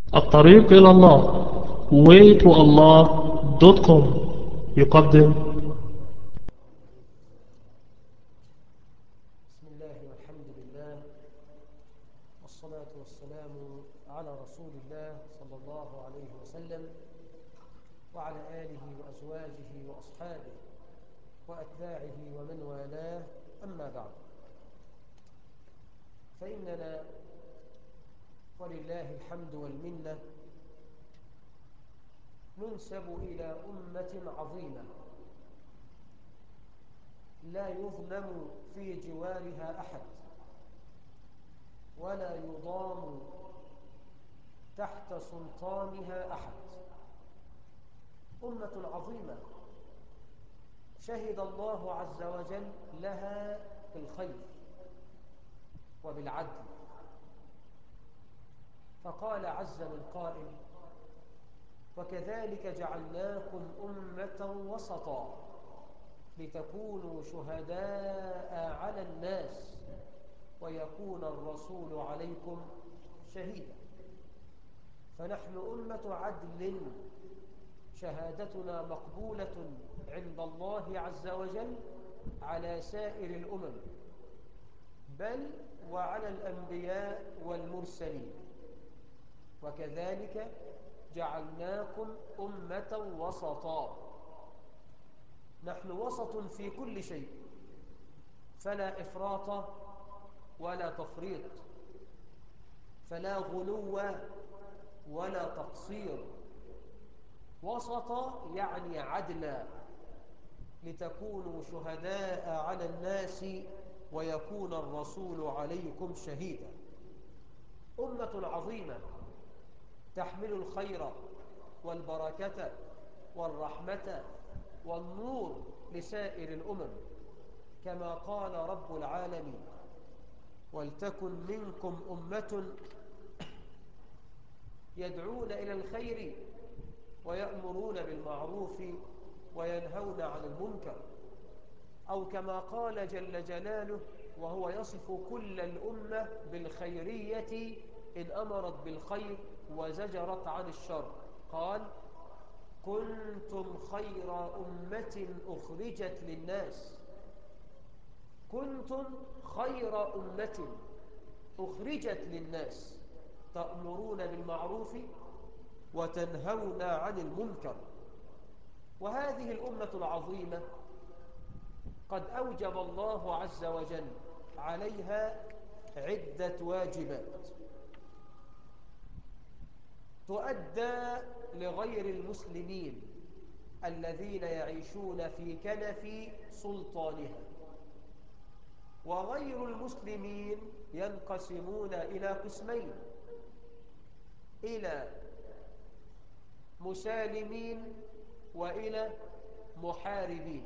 الطريق إلى الله waytoallah.com يقدم. بسم الله والحمد لله والصلاة والسلام على رسول الله صلى الله عليه وسلم وعلى آله وأزواجه وأصحابه وأتباعه ومن والاه، أما بعد، فإننا ولله الحمد والمنة ننسب إلى أمة عظيمة لا يظلم في جوارها أحد ولا يضام تحت سلطانها أحد. أمة عظيمة شهد الله عز وجل لها بالخير وبالعدل، فقال عز من قائل: وكذلك جعلناكم أمة وسطا لتكونوا شهداء على الناس ويكون الرسول عليكم شهيدا. فنحن أمة عدل، شهادتنا مقبولة عند الله عز وجل على سائر الأمم، بل وعلى الأنبياء والمرسلين. وكذلك جعلناكم أمة وسطا، نحن وسط في كل شيء، فلا إفراط ولا تفريط، فلا غلو ولا تقصير. وسط يعني عدلا، لتكونوا شهداء على الناس ويكون الرسول عليكم شهيدا. أمة عظيمة تحمل الخير والبركة والرحمة والنور لسائر الأمم، كما قال رب العالمين: ولتكن منكم أمة يدعون إلى الخير ويأمرون بالمعروف وينهون عن المنكر. أو كما قال جل جلاله وهو يصف كل الأمة بالخيرية إن أمرت بالخير وزجرت عن الشر، قال: كنتم خير أمة أخرجت للناس. كنتم خير أمة أخرجت للناس تأمرون بالمعروف وتنهون عن المنكر. وهذه الأمة العظيمة قد أوجب الله عز وجل عليها عدة واجبات تؤدى لغير المسلمين الذين يعيشون في كنف سلطانها. وغير المسلمين ينقسمون إلى قسمين: إلى مسالمين وإلى محاربين.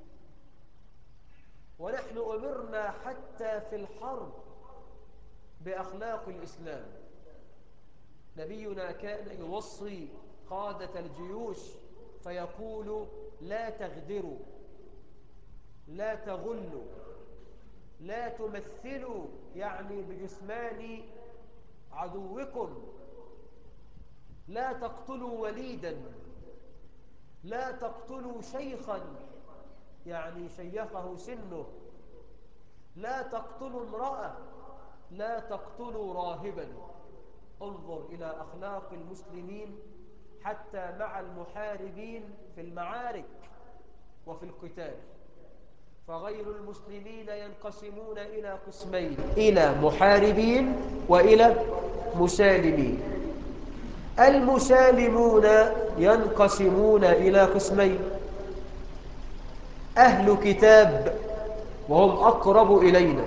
ونحن أمرنا حتى في الحرب بأخلاق الإسلام. نبينا كان يوصي قادة الجيوش فيقول: لا تغدروا، لا تغلوا، لا تمثلوا، يعني بجثمان عدوكم، لا تقتلوا وليدا، لا تقتلوا شيخا يعني شيخه سنه، لا تقتلوا امرأة، لا تقتلوا راهبا. انظر إلى أخلاق المسلمين حتى مع المحاربين في المعارك وفي القتال. فغير المسلمين ينقسمون إلى قسمين: إلى محاربين وإلى مسالمين. المسالمون ينقسمون إلى قسمين: أهل كتاب وهم أقرب إلينا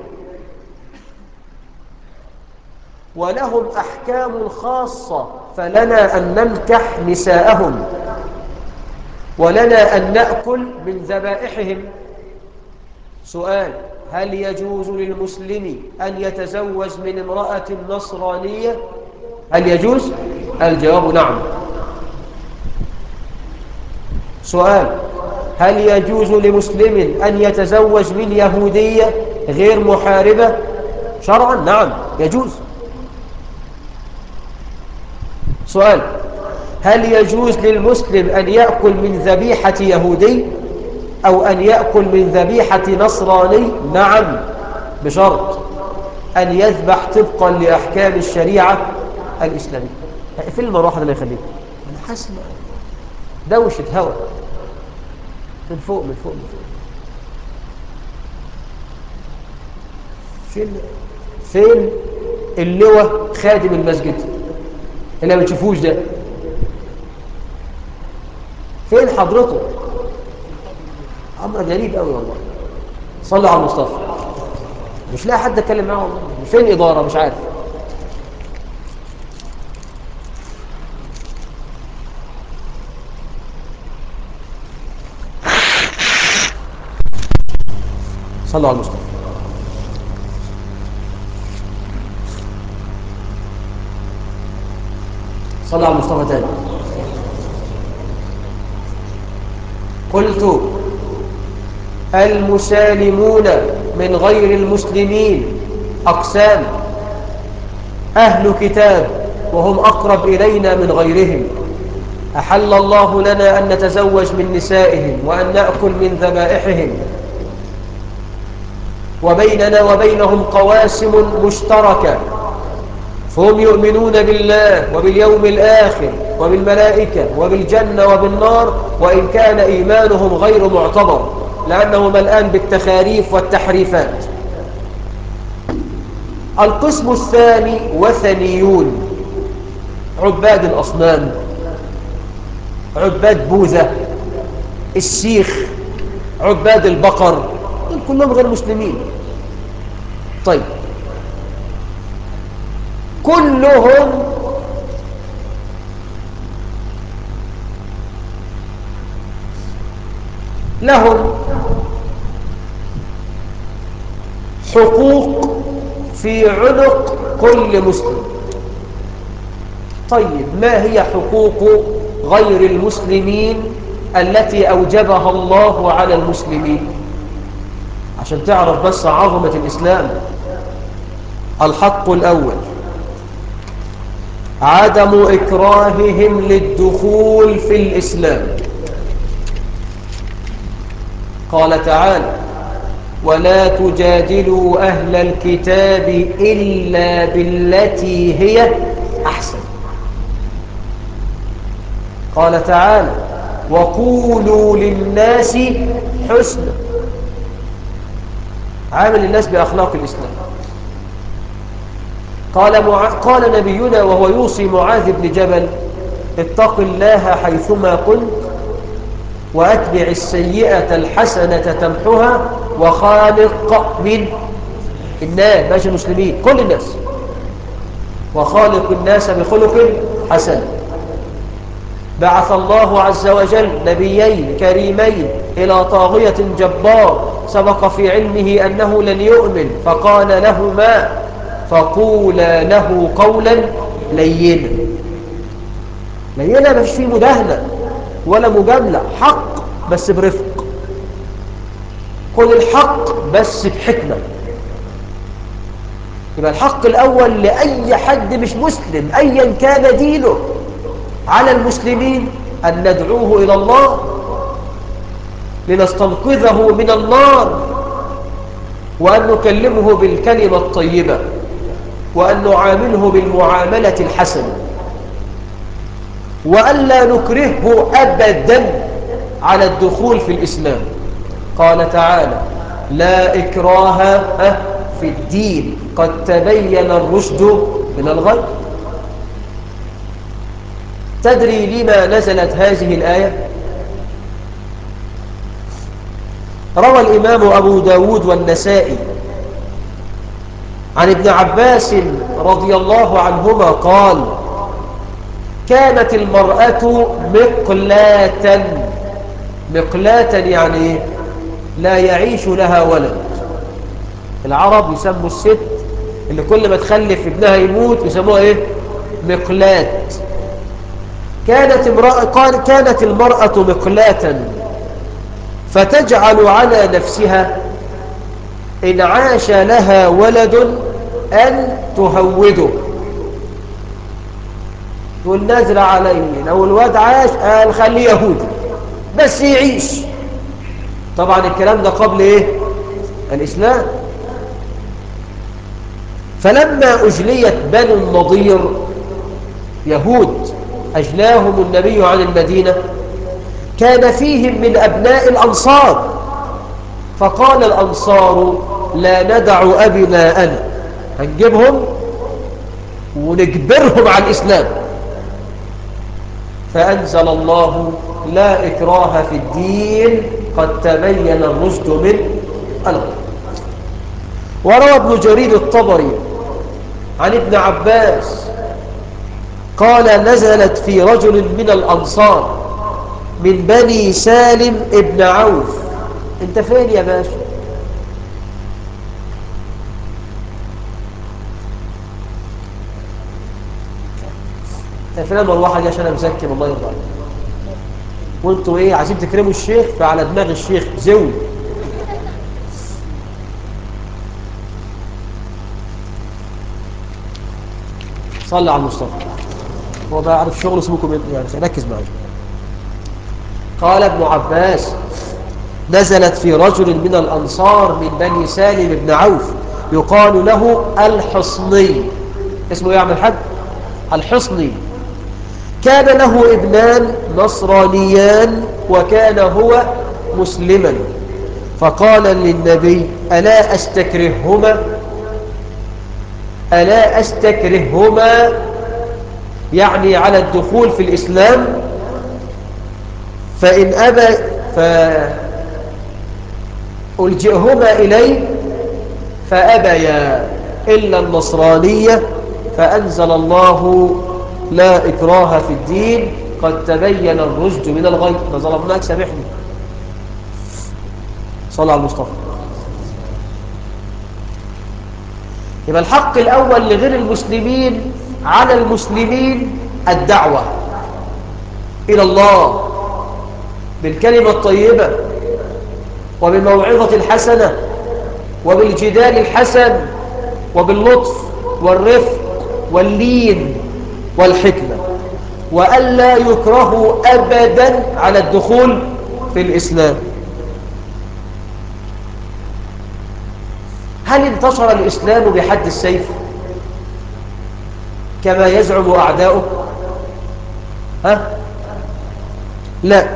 ولهم أحكام خاصة، فلنا أن ننكح نساءهم ولنا أن نأكل من ذبائحهم. سؤال: هل يجوز للمسلم أن يتزوج من امرأة نصرانية؟ هل يجوز؟ الجواب نعم. سؤال: هل يجوز لمسلم أن يتزوج من يهودية غير محاربة؟ شرعا نعم يجوز. سؤال: هل يجوز للمسلم أن يأكل من ذبيحة يهودي أو أن يأكل من ذبيحة نصراني؟ نعم، بشرط أن يذبح طبقا لأحكام الشريعة الإسلامية. فين المروحة اللي يخليك؟ أنا حاسس دوشة هوا من فوق من فوق من فوق. فين اللواء خادم المسجد اللي ما بتشوفوش ده؟ فين حضرته؟ أمر غريب قوي والله. صلوا على المصطفى. مش لاقي حد اتكلم معاه والله. فين إدارة؟ مش عارف. صلوا على المصطفى. صلوا على المصطفى تاني. قلت: المسالمون من غير المسلمين أقسام: أهل كتاب وهم أقرب إلينا من غيرهم، أحل الله لنا أن نتزوج من نسائهم وأن نأكل من ذبائحهم، وبيننا وبينهم قواسم مشتركة، فهم يؤمنون بالله وباليوم الآخر وبالملائكة وبالجنة وبالنار، وإن كان إيمانهم غير معتبر لأنه ملآن بالتخاريف والتحريفات. القسم الثاني: وثنيون، عباد الأصنام، عباد بوذا، السيخ، عباد البقر، دول كلهم غير مسلمين. طيب، كلهم لهم حقوق في عنق كل مسلم. طيب، ما هي حقوق غير المسلمين التي أوجبها الله على المسلمين؟ عشان تعرف بس عظمة الإسلام. الحق الأول: عدم إكراههم للدخول في الإسلام. قال تعالى: ولا تجادلوا أهل الكتاب إلا بالتي هي أحسن. قال تعالى: وقولوا للناس حسنا. عامل الناس بأخلاق الإسلام. قال نبينا وهو يوصي معاذ بن جبل: اتق الله حيثما كنت وأتبع السيئة الحسنة تمحها وخالق من الناس، باش المسلمين كل الناس، وخالق الناس بخلق حسن. بعث الله عز وجل نبيين كريمين إلى طاغية جبار سبق في علمه أنه لن يؤمن، فقال لهما: فقولا له قولا لينا. لينا ما فيش فيه مداهنة ولا مجاملة، حق بس برفق. قل الحق بس بحكمة. يبقى الحق الأول لأي حد مش مسلم أيا كان دينه على المسلمين أن ندعوه إلى الله لنستنقذه من النار، وأن نكلمه بالكلمة الطيبة، وأن نعامله بالمعاملة الحسنة، وأن لا نكرهه أبدا على الدخول في الإسلام. قال تعالى: لا إكراه في الدين قد تبين الرشد من الغي. تدري لما نزلت هذه الآية؟ روى الإمام أبو داود والنسائي عن ابن عباس رضي الله عنهما قال: كانت المرأة مقلاة. مقلاة يعني لا يعيش لها ولد. العرب يسموا الست اللي كل ما تخلف ابنها يموت يسموها ايه؟ مقلاة. كانت المرأة مقلاة فتجعل على نفسها إن عاش لها ولد أن تهوده. تقول نازل عليه لو الواد عاش قال خليه يهودي بس يعيش. طبعا الكلام ده قبل ايه؟ الإسلام. فلما أجليت بنو النضير يهود أجلاهم النبي عن المدينة كان فيهم من أبناء الأنصار، فقال الأنصار لا ندع أبناءنا، هنجيبهم ونجبرهم على الإسلام. فأنزل الله لا إكراه في الدين قد تبين الرشد من الغي. وروى ابن جرير الطبري عن ابن عباس قال نزلت في رجل من الأنصار من بني سالم ابن عوف. انت فين يا باشا؟ فين المروحه دي عشان امسكن الله يرضى عليك. وانتوا ايه عايزين تكرموا الشيخ؟ فعلى دماغ الشيخ زوي. صلي على المصطفى. هو بقى عارف شغله اسمكم يعني ركز معايا. قال ابن عباس نزلت في رجل من الأنصار من بني سالم بن عوف يقال له الحصني. اسمه ايه يا عم الحاج؟ الحصني. كان له ابنان نصرانيان وكان هو مسلما، فقال للنبي ألا أستكرههما؟ ألا أستكرههما يعني على الدخول في الإسلام؟ فإن أبى فألجئهما إلي فأبيا إلا النصرانية، فأنزل الله لا إكراه في الدين قد تبين الرشد من الغي. ما ظلمناك سامحني. صلى على المصطفى. يبقى الحق الأول لغير المسلمين على المسلمين الدعوة إلى الله بالكلمة الطيبة وبالموعظة الحسنة وبالجدال الحسن وباللطف والرفق واللين والحكمة، وألا يكرهوا أبدا على الدخول في الإسلام. هل انتشر الإسلام بحد السيف كما يزعم أعداؤه؟ لا.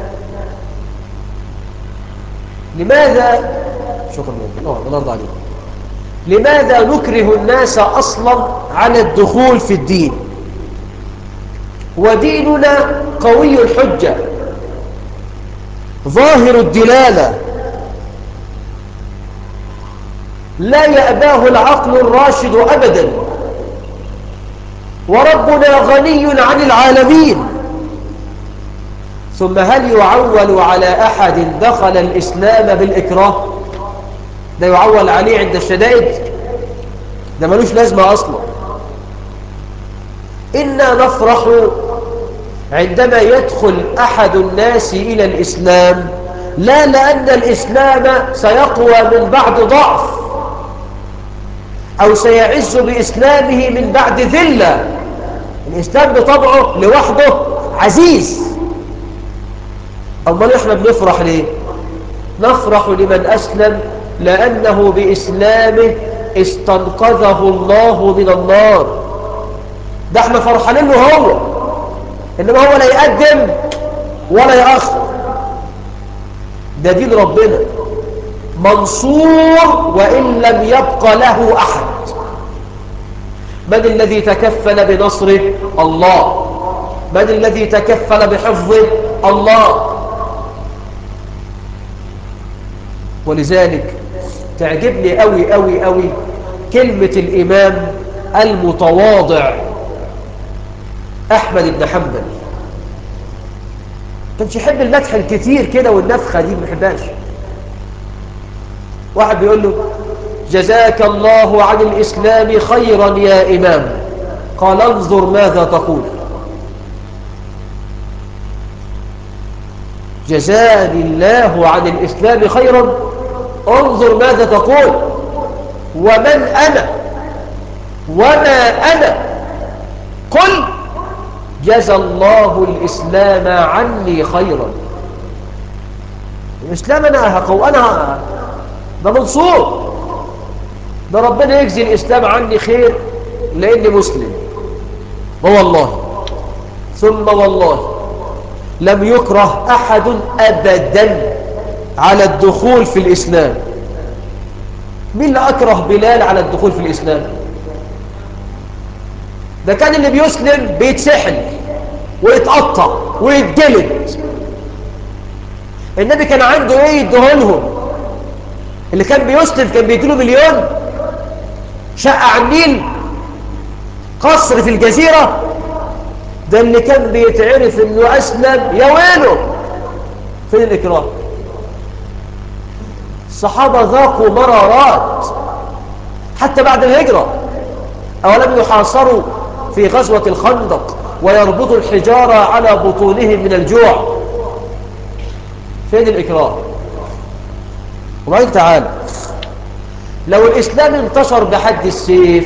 لماذا؟ شكرا لله الله عليك. لماذا نكره الناس أصلا على الدخول في الدين وديننا قوي الحجة ظاهر الدلالة لا يأباه العقل الراشد أبدا، وربنا غني عن العالمين؟ ثم هل يعول على أحد دخل الإسلام بالإكراه؟ ده يعول عليه عند الشدائد؟ ده ملوش لازمة أصلا. إنا نفرح عندما يدخل أحد الناس إلى الإسلام، لا لأن الإسلام سيقوى من بعد ضعف أو سيعز بإسلامه من بعد ذلة. الإسلام بطبعه لوحده عزيز. أمال إحنا بنفرح ليه؟ نفرح لمن أسلم لأنه بإسلامه استنقذه الله من النار. ده احنا فرحانين له هو، إنما هو لا يقدم ولا يأخر. ده دين ربنا منصور وإن لم يبق له أحد. من الذي تكفل بنصره؟ الله. من الذي تكفل بحفظه؟ الله. ولذلك تعجبني أوي أوي أوي كلمة الإمام المتواضع أحمد بن حنبل. كانش يحب المدح الكثير كده والنفخة دي، ما يحبهاش. واحد بيقول له جزاك الله عن الإسلام خيرا يا إمام، قال انظر ماذا تقول. جزاني الله عن الإسلام خيرا، انظر ماذا تقول. ومن أنا وما أنا؟ قل جزى الله الإسلام عني خيرا. الإسلام أنا ده منصور، ده ربنا يجزي الإسلام عني خير لأني مسلم. والله ثم والله لم يكره أحد أبدا على الدخول في الإسلام. مين اللي أكره بلال على الدخول في الإسلام؟ ده كان اللي بيسلم بيتسحل ويتقطع ويتجلد. النبي كان عنده ايه يدهولهم؟ اللي كان بيسلم كان بيديله مليون، شقة على النيل، قصر في الجزيرة. ده اللي كان بيتعرف انه اسلم يا ويله. فين الإكرام؟ الصحابة ذاقوا مرارات حتى بعد الهجرة. أولم يحاصروا في غزوة الخندق ويربطوا الحجارة على بطونهم من الجوع؟ فين الإكرام؟ وبعدين تعال، لو الإسلام انتشر بحد السيف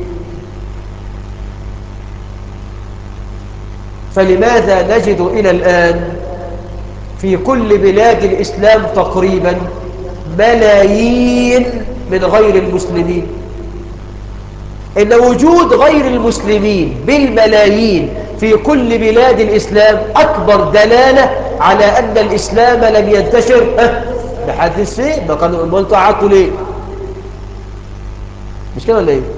فلماذا نجد إلى الآن في كل بلاد الإسلام تقريبا ملايين من غير المسلمين؟ إن وجود غير المسلمين بالملايين في كل بلاد الإسلام أكبر دلالة على أن الإسلام لم ينتشر بحد السيف. ما كانوا قعدتوا ليه؟ مش كده ولا إيه؟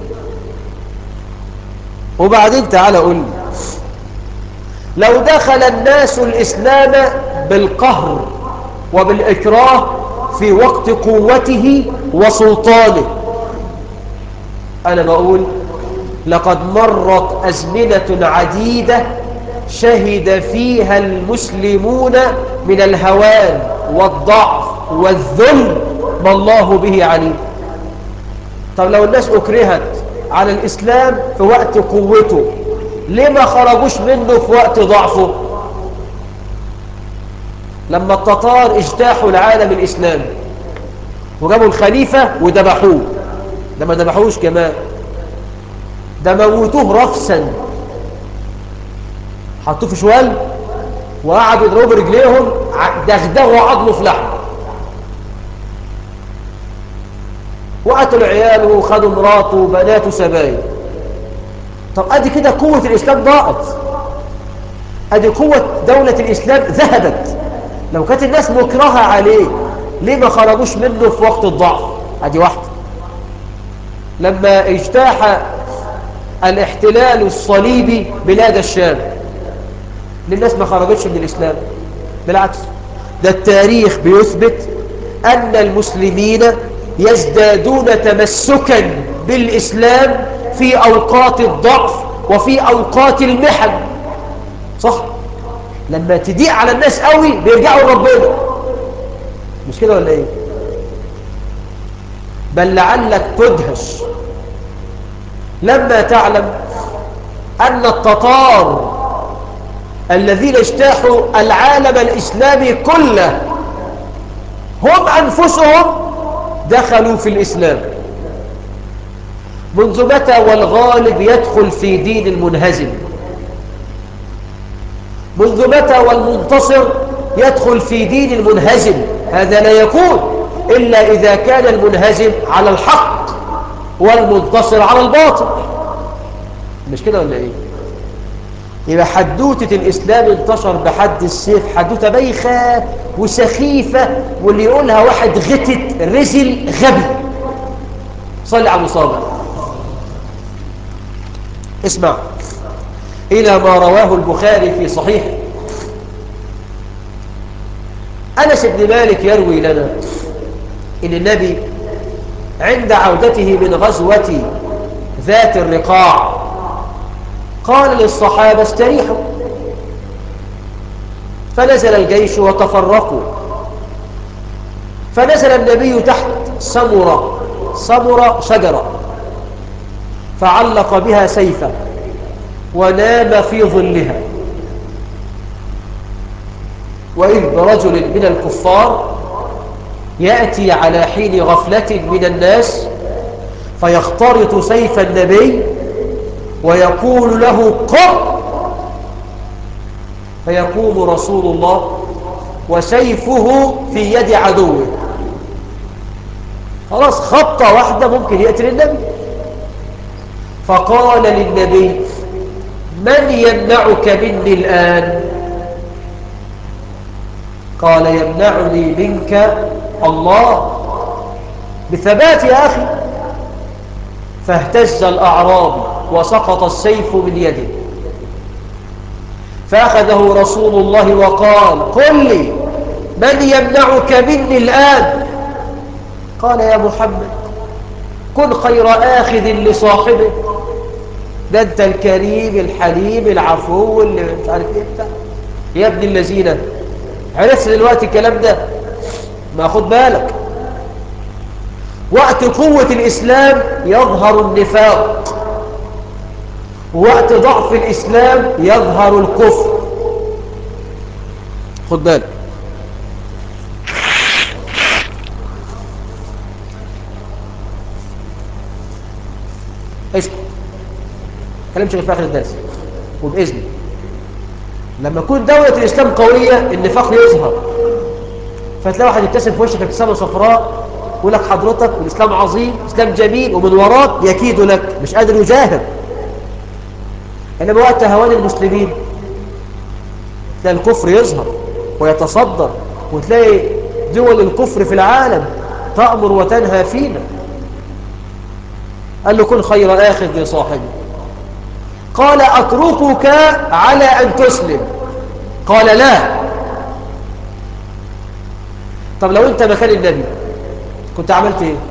وبعدين تعالى قول لي، لو دخل الناس الإسلام بالقهر وبالإكراه في وقت قوته وسلطانه، أنا بقول لقد مرت أزمنة عديدة شهد فيها المسلمون من الهوان والضعف والذل ما الله به عليم. طب لو الناس أكرهت على الإسلام في وقت قوته، ليه ما خرجوش منه في وقت ضعفه؟ لما التتار اجتاحوا العالم الإسلامي وجابوا الخليفة وذبحوه، ده ما ذبحوش كمان، ده موتوه رفسا، حطوه في شوال وقعدوا يضربوا برجليهم، دغدغوا عظمه في لحمه، وقتلوا عياله وخدوا مراته وبناته سبايا. طب ادي كده قوة الإسلام ضاعت، ادي قوة دولة الإسلام ذهبت. لو كانت الناس مكرهة عليه ليه ما خرجوش منه في وقت الضعف؟ ادي واحدة. لما اجتاح الاحتلال الصليبي بلاد الشام، للناس ما خرجتش من الإسلام، بالعكس، ده التاريخ بيثبت أن المسلمين يزدادون تمسكا بالإسلام في أوقات الضعف وفي أوقات المحن. صح؟ لما تضيق على الناس قوي بيرجعوا لربنا، مش كده ولا ايه؟ بل لعلك تدهش لما تعلم أن التتار الذين اجتاحوا العالم الإسلامي كله هم أنفسهم دخلوا في الإسلام. منذ متى والغالب يدخل في دين المنهزم؟ منذ متى والمنتصر يدخل في دين المنهزم؟ هذا لا يكون إلا إذا كان المنهزم على الحق والمنتصر على الباطل، مش كده ولا إيه؟ يبقى حدوتة الإسلام انتشر بحد السيف حدوتة بايخة وسخيفة، واللي يقولها واحد غتت رزل غبي. صلي على المصابة. اسمع إلى ما رواه البخاري في صحيحه. أنس بن مالك يروي لنا إن النبي عند عودته من غزوة ذات الرقاع قال للصحابة استريحوا، فنزل الجيش وتفرقوا، فنزل النبي تحت سمرة شجرة فعلق بها سيفه ونام في ظلها، وإذ برجل من الكفار يأتي على حين غفلة من الناس فيخترط سيف النبي ويقول له قم، فيقوم رسول الله وسيفه في يد عدوه. خلاص خبطة واحدة ممكن يقتل النبي. فقال للنبي: من يمنعك مني الآن؟ قال: يمنعني منك الله. بثبات يا أخي. فاهتز الأعرابي وسقط السيف من يده. فأخذه رسول الله وقال: قل لي من يمنعك مني الآن؟ قال: يا محمد كن خير آخذ لصاحبه، ده أنت الكريم الحليم العفو اللي مش عارف إيه بتاع. يا ابن الذين، عرفت دلوقتي الكلام ده؟ ما خد بالك، وقت قوة الإسلام يظهر النفاق، ووقت ضعف الإسلام يظهر الكفر. خد بالك. اسكت، كلام شغل في آخر الدرس وبإذنه. لما يكون دولة الإسلام قوية النفاق يظهر، فتلاقي واحد يبتسم في وشك ابتسامة صفراء يقول لك حضرتك والإسلام عظيم، إسلام جميل، ومن وراك يكيد لك، مش قادر يجاهد. إنما وقت هوان المسلمين تلاقي الكفر يظهر ويتصدر، وتلاقي دول الكفر في العالم تأمر وتنهى فينا. قال له: كن خير آخذ لصاحبه. قال: أتركك على أن تسلم؟ قال: لا. طب لو أنت مكان النبي كنت عملت إيه؟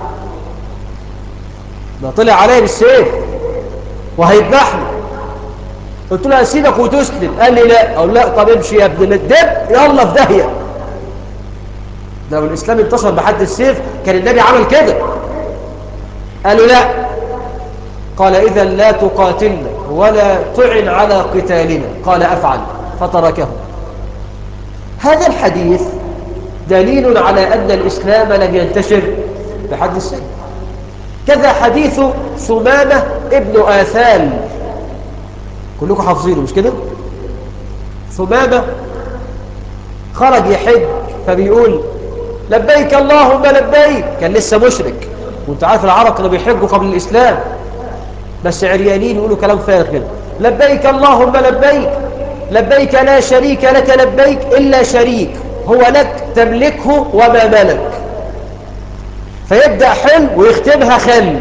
ده طلع عليه بالسيف وهيذبحني، قلت له: أسيبك وتسلم؟ قال لي: لا. أقول: لا. طب امشي يا ابن الدب، يلا في داهية. لو الإسلام انتصر بحد السيف كان النبي عمل كده. قالوا: لا. قال: إذا لا تقاتلنا ولا تعن على قتالنا. قال: أفعل. فتركه. هذا الحديث دليل على أن الإسلام لم ينتشر بحد السيف. كذا حديث ثمامة ابن آثال، كلكم حافظينه مش كده؟ ثمامة خرج يحج فبيقول: لبيك اللهم لبيك. كان لسه مشرك، وانت عارف العرب كانوا بيحجوا قبل الإسلام بس عريانين يقولوا كلام فارغ كده: لبيك اللهم لبيك، لبيك لا شريك لك لبيك إلا شريك هو لك تملكه وما ملك. فيبدأ حلم ويختمها خل.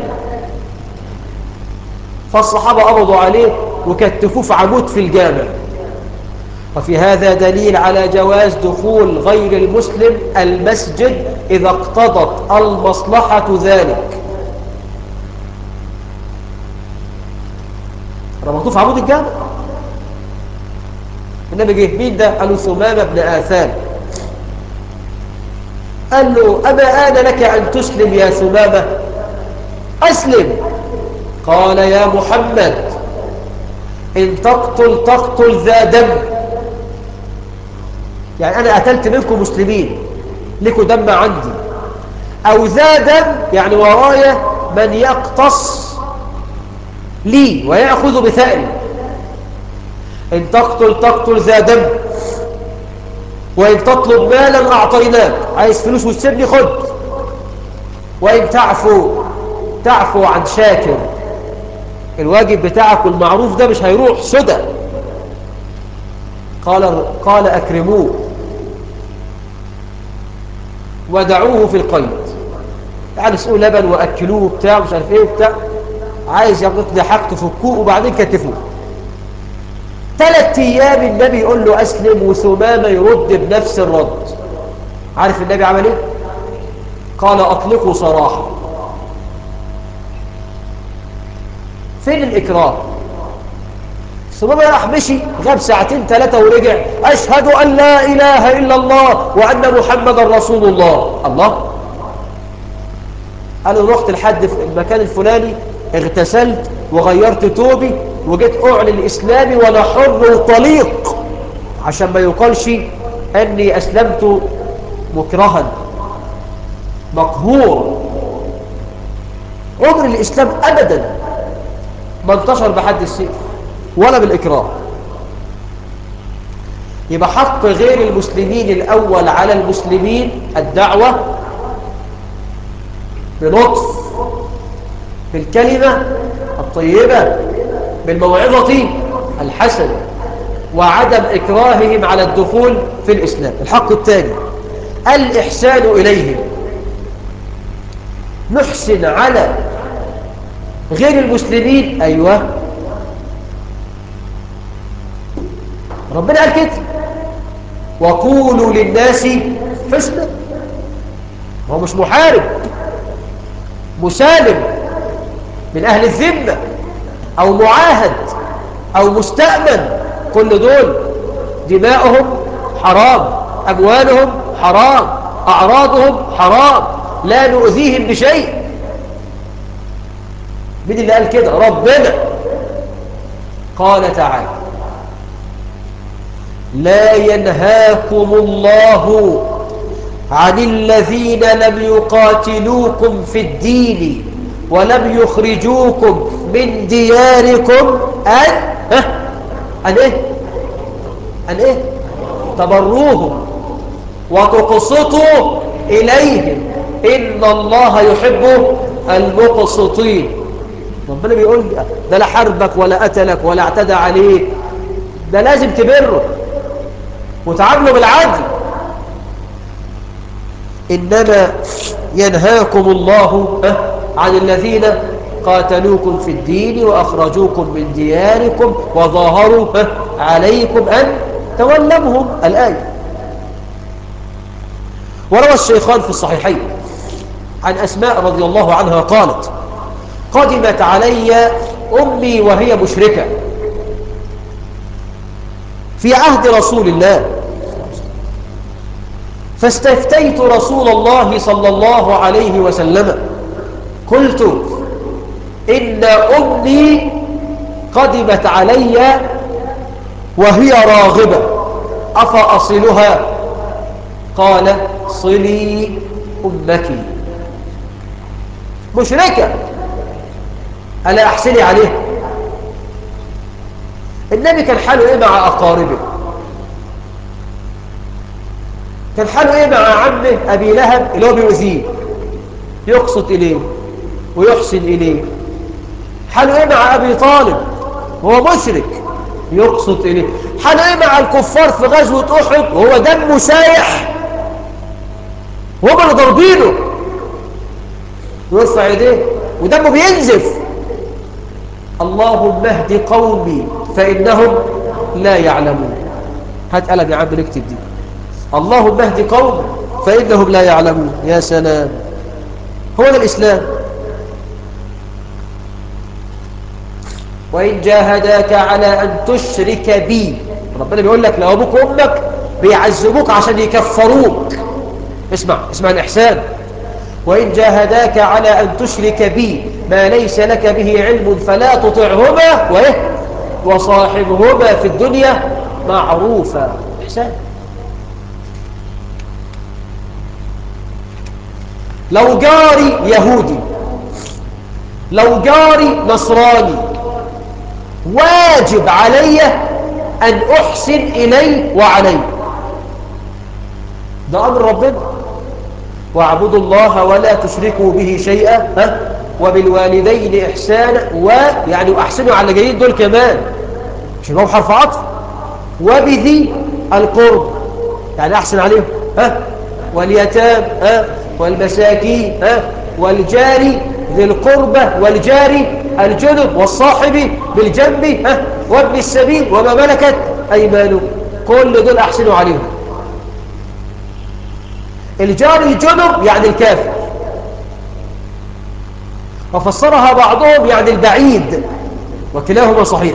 فالصحابة قبضوا عليه وكتفوه في عمود في الجامع. وفي هذا دليل على جواز دخول غير المسلم المسجد إذا اقتضت المصلحة ذلك. ربطوه في عمود الجامع. النبي جه: مين ده؟ قالوا: ثمامة بن آثان. قال له: أما آن لك أن تسلم يا ثمامة؟ أسلم. قال: يا محمد إن تقتل ذا دم، يعني أنا قتلت منكم مسلمين لكم دم عندي، أو ذا دم يعني ورايا من يقتص لي ويأخذ بثأري. إن تقتل ذا دم، وإن تطلب مالا أعطيناك، عايز فلوس وتسيبني خد، وإن تعفو عن شاكر، الواجب بتاعك والمعروف ده مش هيروح سدى. قال: أكرموه ودعوه في القيد، يعني اسقوا لبن وأكلوه بتاع مش عارف ايه بتاع، عايز يقضي حاجته فكوه وبعدين كتفوه. 3 أيام النبي يقول له أسلم، وثمامة يرد بنفس الرد. عارف النبي عمل ايه؟ قال: أطلقوا صراحة. فين الإكراه؟ ثمامة راح مشي، غاب 2 3 ورجع: أشهد أن لا إله إلا الله وأن محمد رسول الله. الله. قالوا: رحت لحد المكان الفلاني، اغتسلت وغيرت توبي وجيت أعلن إسلامي وأنا حر وطليق، عشان ما يقالش أني أسلمت مكرها مقهور. عمر الإسلام أبدا ما انتشر بحد السيف ولا بالإكراه. يبقى حق غير المسلمين الأول على المسلمين الدعوة بلطف، بالكلمة الطيبة، بالموعظة الحسنة، وعدم إكراههم على الدخول في الإسلام. الحق الثاني الإحسان إليهم، نحسن على غير المسلمين. أيوة، ربنا قال كده، وقولوا للناس حسنا. هو مش محارب، مسالم من أهل الذمة أو معاهد أو مستأمن، كل دول دماؤهم حرام، أموالهم حرام، أعراضهم حرام، لا نؤذيهم بشيء. مين اللي قال كده؟ ربنا. قال تعالى: لا ينهاكم الله عن الذين لم يقاتلوكم في الدين ولم يخرجوكم من دياركم أن تبروهم وتقسطوا إليهم إن الله يحب المقسطين. ربنا بيقول لي ده لا حربك ولا قتلك ولا اعتدى عليك، ده لازم تبره وتعامله بالعدل. إنما ينهاكم الله عن الذين قاتلوكم في الدين وأخرجوكم من دياركم وظاهروا عليكم أن تولوهم. الآية. وروى الشيخان في الصحيحين عن أسماء رضي الله عنها قالت: قدمت علي أمي وهي مشركة في عهد رسول الله، فاستفتيت رسول الله صلى الله عليه وسلم، قلت: إن أمي قدمت علي وهي راغبة، أفأصلها؟ قال: صلي أمك. مشركة، ألا أحسني عليها؟ النبي كان حاله إيه مع أقاربه؟ كان حاله إيه مع عمه أبي لهب اللي هو بيؤذيه، يقسط إليه ويحسن إليه؟ حاله إيه مع أبي طالب وهو مشرك، يقسط إليه؟ حاله إيه مع الكفار في غزوة أحد وهو دمه سايح وهم اللي ضربينه، يرفع يديه ودمه بينزف؟ اللهم اهد قومي فإنهم لا يعلمون. هات قلم يا عم نكتب دي. اللهم اهد قومي فإنهم لا يعلمون. يا سلام، هو ده الإسلام. وإن جاهداك على أن تشرك بي، ربنا بيقول لك لو أبوك وأمك بيعذبوك عشان يكفروك، اسمع الإحسان. وإن جاهداك على أن تشرك بي ما ليس لك به علم فلا تطعهما وصاحبهما في الدنيا معروفا. إحسان. لو جاري يهودي، لو جاري نصراني، واجب علي أن أحسن إليه وعليه، ده أمر ربنا. واعبدوا الله ولا تشركوا به شيئا وبالوالدين إحسانا، ويعني أحسنوا على جيد دول كمان عشان هو حرف عطف، وبذي القرب يعني أحسن عليهم واليتام والمساكين والجاري ذي القربة والجاري الجنب والصاحب بالجنب وابن السبيل وما ملكت أيمانكم، كل دول أحسنوا عليهم. الجار الجنب يعني الكافر، وفسرها بعضهم يعني البعيد، وكلاهما صحيح.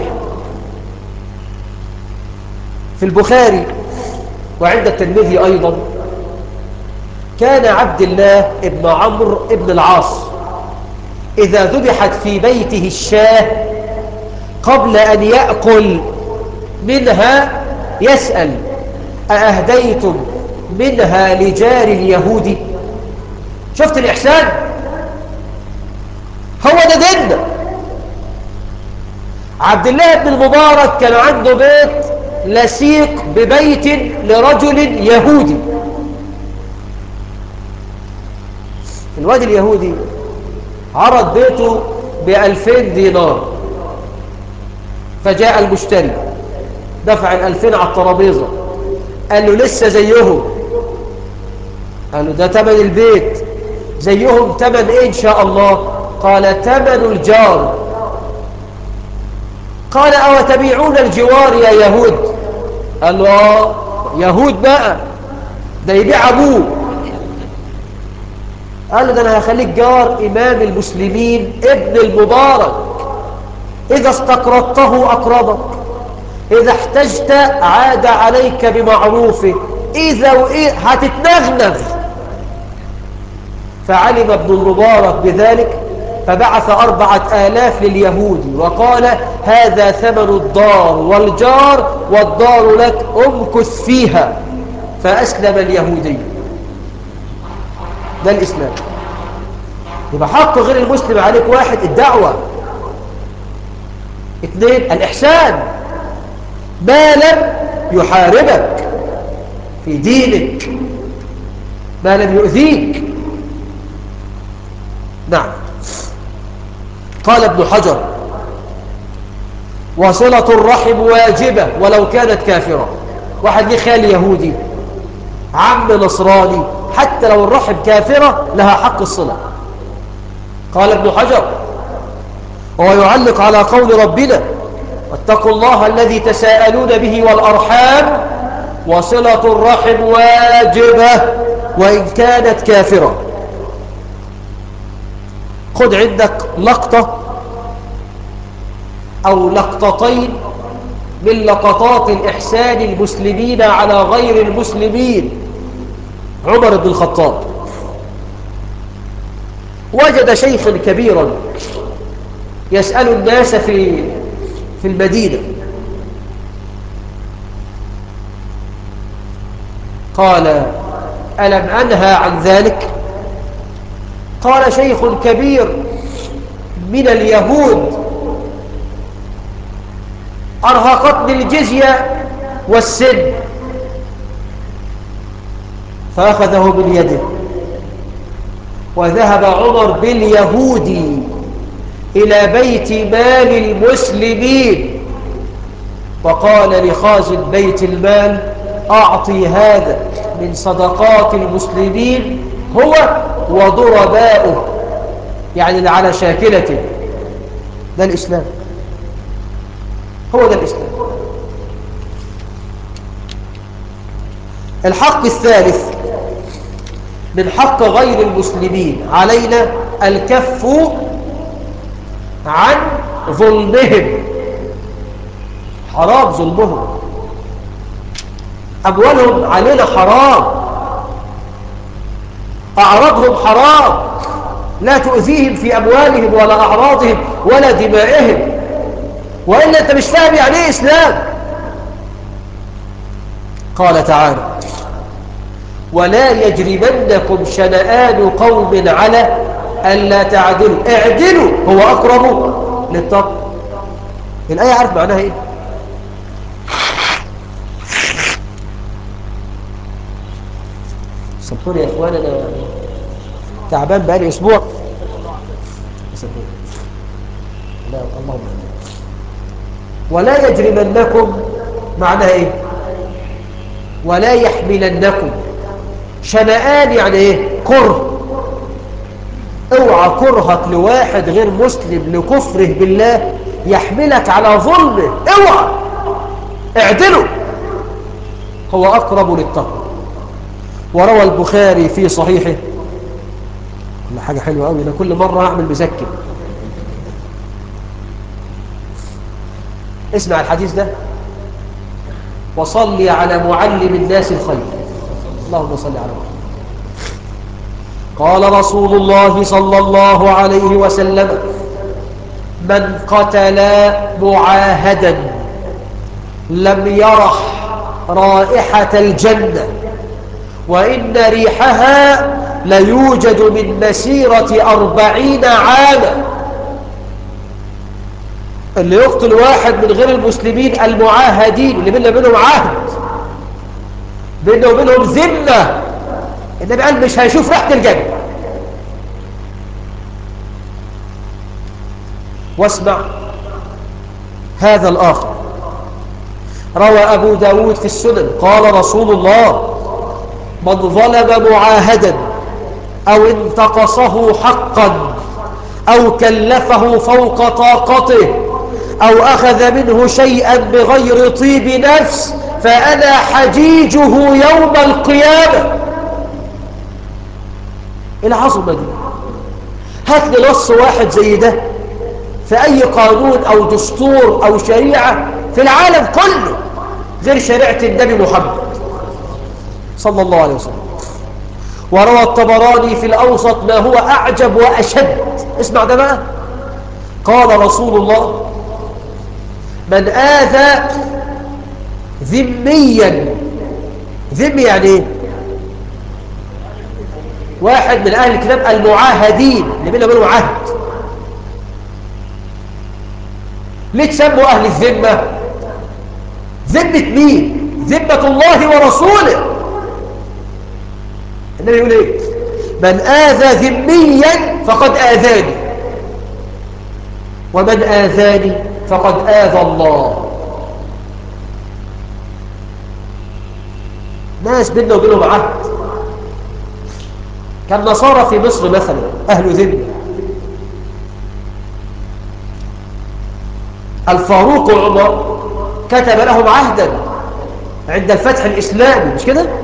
في البخاري وعند الترمذي أيضا كان عبد الله ابن عمرو ابن العاص إذا ذبحت في بيته الشاة قبل أن يأكل منها يسأل: أأهديتم منها لجار اليهود؟ شفت الإحسان؟ هو ده ديننا. عبد الله بن المبارك كان عنده بيت لصيق ببيت لرجل يهودي. الواد اليهودي عرض بيته ب2000 دينار، فجاء المشتري دفع 2000 على الترابيزة، قال له لسه زيهم. قال له ده تمن البيت. زيهم تمن ايه ان شاء الله؟ قال تمن الجار. قال أو تبيعون الجوار يا يهود؟ قال له يهود بقى، ده يبيع أبوه. قال له ده أنا هخليك جار إمام المسلمين ابن المبارك، إذا استقرضته أقرضك، إذا احتجت عاد عليك بمعروفه، إذا هتتنغنغ. فعلم ابن المبارك بذلك فبعث 4000 لليهود وقال هذا ثمن الدار والجار والدار لك، امكث فيها. فأسلم اليهودي. ده الإسلام. يبقى حق غير المسلم عليك: واحد الدعوة، اثنين الإحسان ما لم يحاربك في دينك، ما لم يؤذيك. نعم. قال ابن حجر وصلة الرحم واجبة ولو كانت كافرة. واحد ليه خال يهودي، عم نصراني، حتى لو الرحم كافرة لها حق الصلة. قال ابن حجر وهو يعلق على قول ربنا واتقوا الله الذي تساءلون به والأرحام وصلة الرحم واجبة وإن كانت كافرة. خد عندك لقطة أو لقطتين من لقطات الإحسان المسلمين على غير المسلمين. عمر بن الخطاب وجد شيخا كبيرا يسأل الناس في المدينة، قال ألم أنهى عن ذلك؟ قال شيخ كبير من اليهود أرهقتني الجزية والسن. فأخذه من يده وذهب عمر باليهودي إلى بيت مال المسلمين وقال لخازن بيت المال أعطي هذا من صدقات المسلمين هو وضرباؤه، يعني على شاكلته. ده الإسلام، هو ده الإسلام. الحق الثالث من حق غير المسلمين علينا الكف عن ظلمهم. حرام ظلمهم، أموالهم علينا حرام، أعراضهم حرام، لا تؤذيهم في أموالهم ولا أعراضهم ولا دمائهم، وإلا أنت مش فاهم يعني إيه إسلام. قال تعالى ولا يجرمنكم شنآن قوم على ألا تعدلوا اعدلوا هو أقرب للتقوى. الآية عارف معناها إيه؟ سامحوني يا إخوان، أنا تعبان بقالي أسبوع. لا اللهم ولا يجرمنكم معناها إيه؟ ولا يحملنكم. شنآن يعني إيه؟ كره. اوعى كرهك لواحد غير مسلم لكفره بالله يحملك على ظلمه، اوعى. اعدلوا هو أقرب للتقوى. وروى البخاري في صحيحه، كل حاجة حلوة قوي، أنا كل مرة أعمل مذكر. اسمع الحديث ده وصلي على معلم الناس الخير. اللهم صل على محمد. قال رسول الله صلى الله عليه وسلم من قتل معاهدا لم يرح رائحة الجنة وإن ريحها ليوجد من مسيرة 40 عاما. اللي يقتل واحد من غير المسلمين المعاهدين اللي بيننا وبينهم عهد، بيننا وبينهم ذمة، النبي قال مش هيشوف ريحة الجنة. واسمع هذا الآخر، روى أبو داود في السنن قال رسول الله: من ظلم معاهدا أو انتقصه حقا أو كلفه فوق طاقته أو أخذ منه شيئا بغير طيب نفس فأنا حجيجه يوم القيامة. العظمة دي هات لي نص واحد زي ده في أي قانون أو دستور أو شريعة في العالم كله غير شريعة النبي محمد صلى الله عليه وسلم. وروى الطبراني في الأوسط ما هو أعجب وأشد. اسمع ده بقى، قال رسول الله: من آذى ذميا، ذمي يعني ايه؟ واحد من أهل الكتاب المعاهدين اللي بيننا وبينهم عهد. ليه تسموا أهل الذمة؟ ذمة مين؟ ذمة الله ورسوله. النبي يقول ايه؟ من آذى ذميا فقد آذاني، ومن آذاني فقد آذى الله. ناس بيننا وبينهم عهد، كالنصارى في مصر مثلا أهل ذمة. الفاروق عمر كتب لهم عهدا عند الفتح الإسلامي، مش كده؟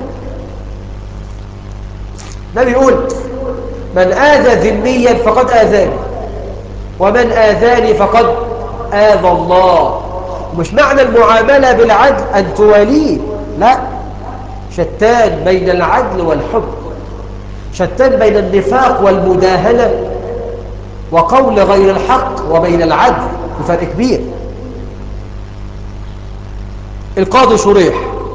النبي يقول: من آذى ذميا فقد آذاني، ومن آذاني فقد آذى الله. مش معنى المعاملة بالعدل أن تواليه، لا، شتان بين العدل والحب، شتان بين النفاق والمداهنة وقول غير الحق وبين العدل، بفرق كبير. القاضي شريح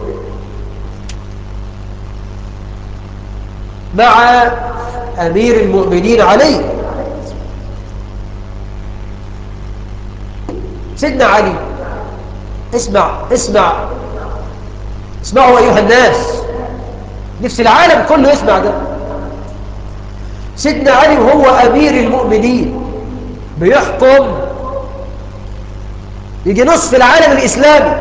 مع أمير المؤمنين علي، سيدنا علي. اسمعوا أيها الناس، نفس العالم كله يسمع ده. سيدنا علي وهو أمير المؤمنين بيحكم يجي نصف العالم الإسلامي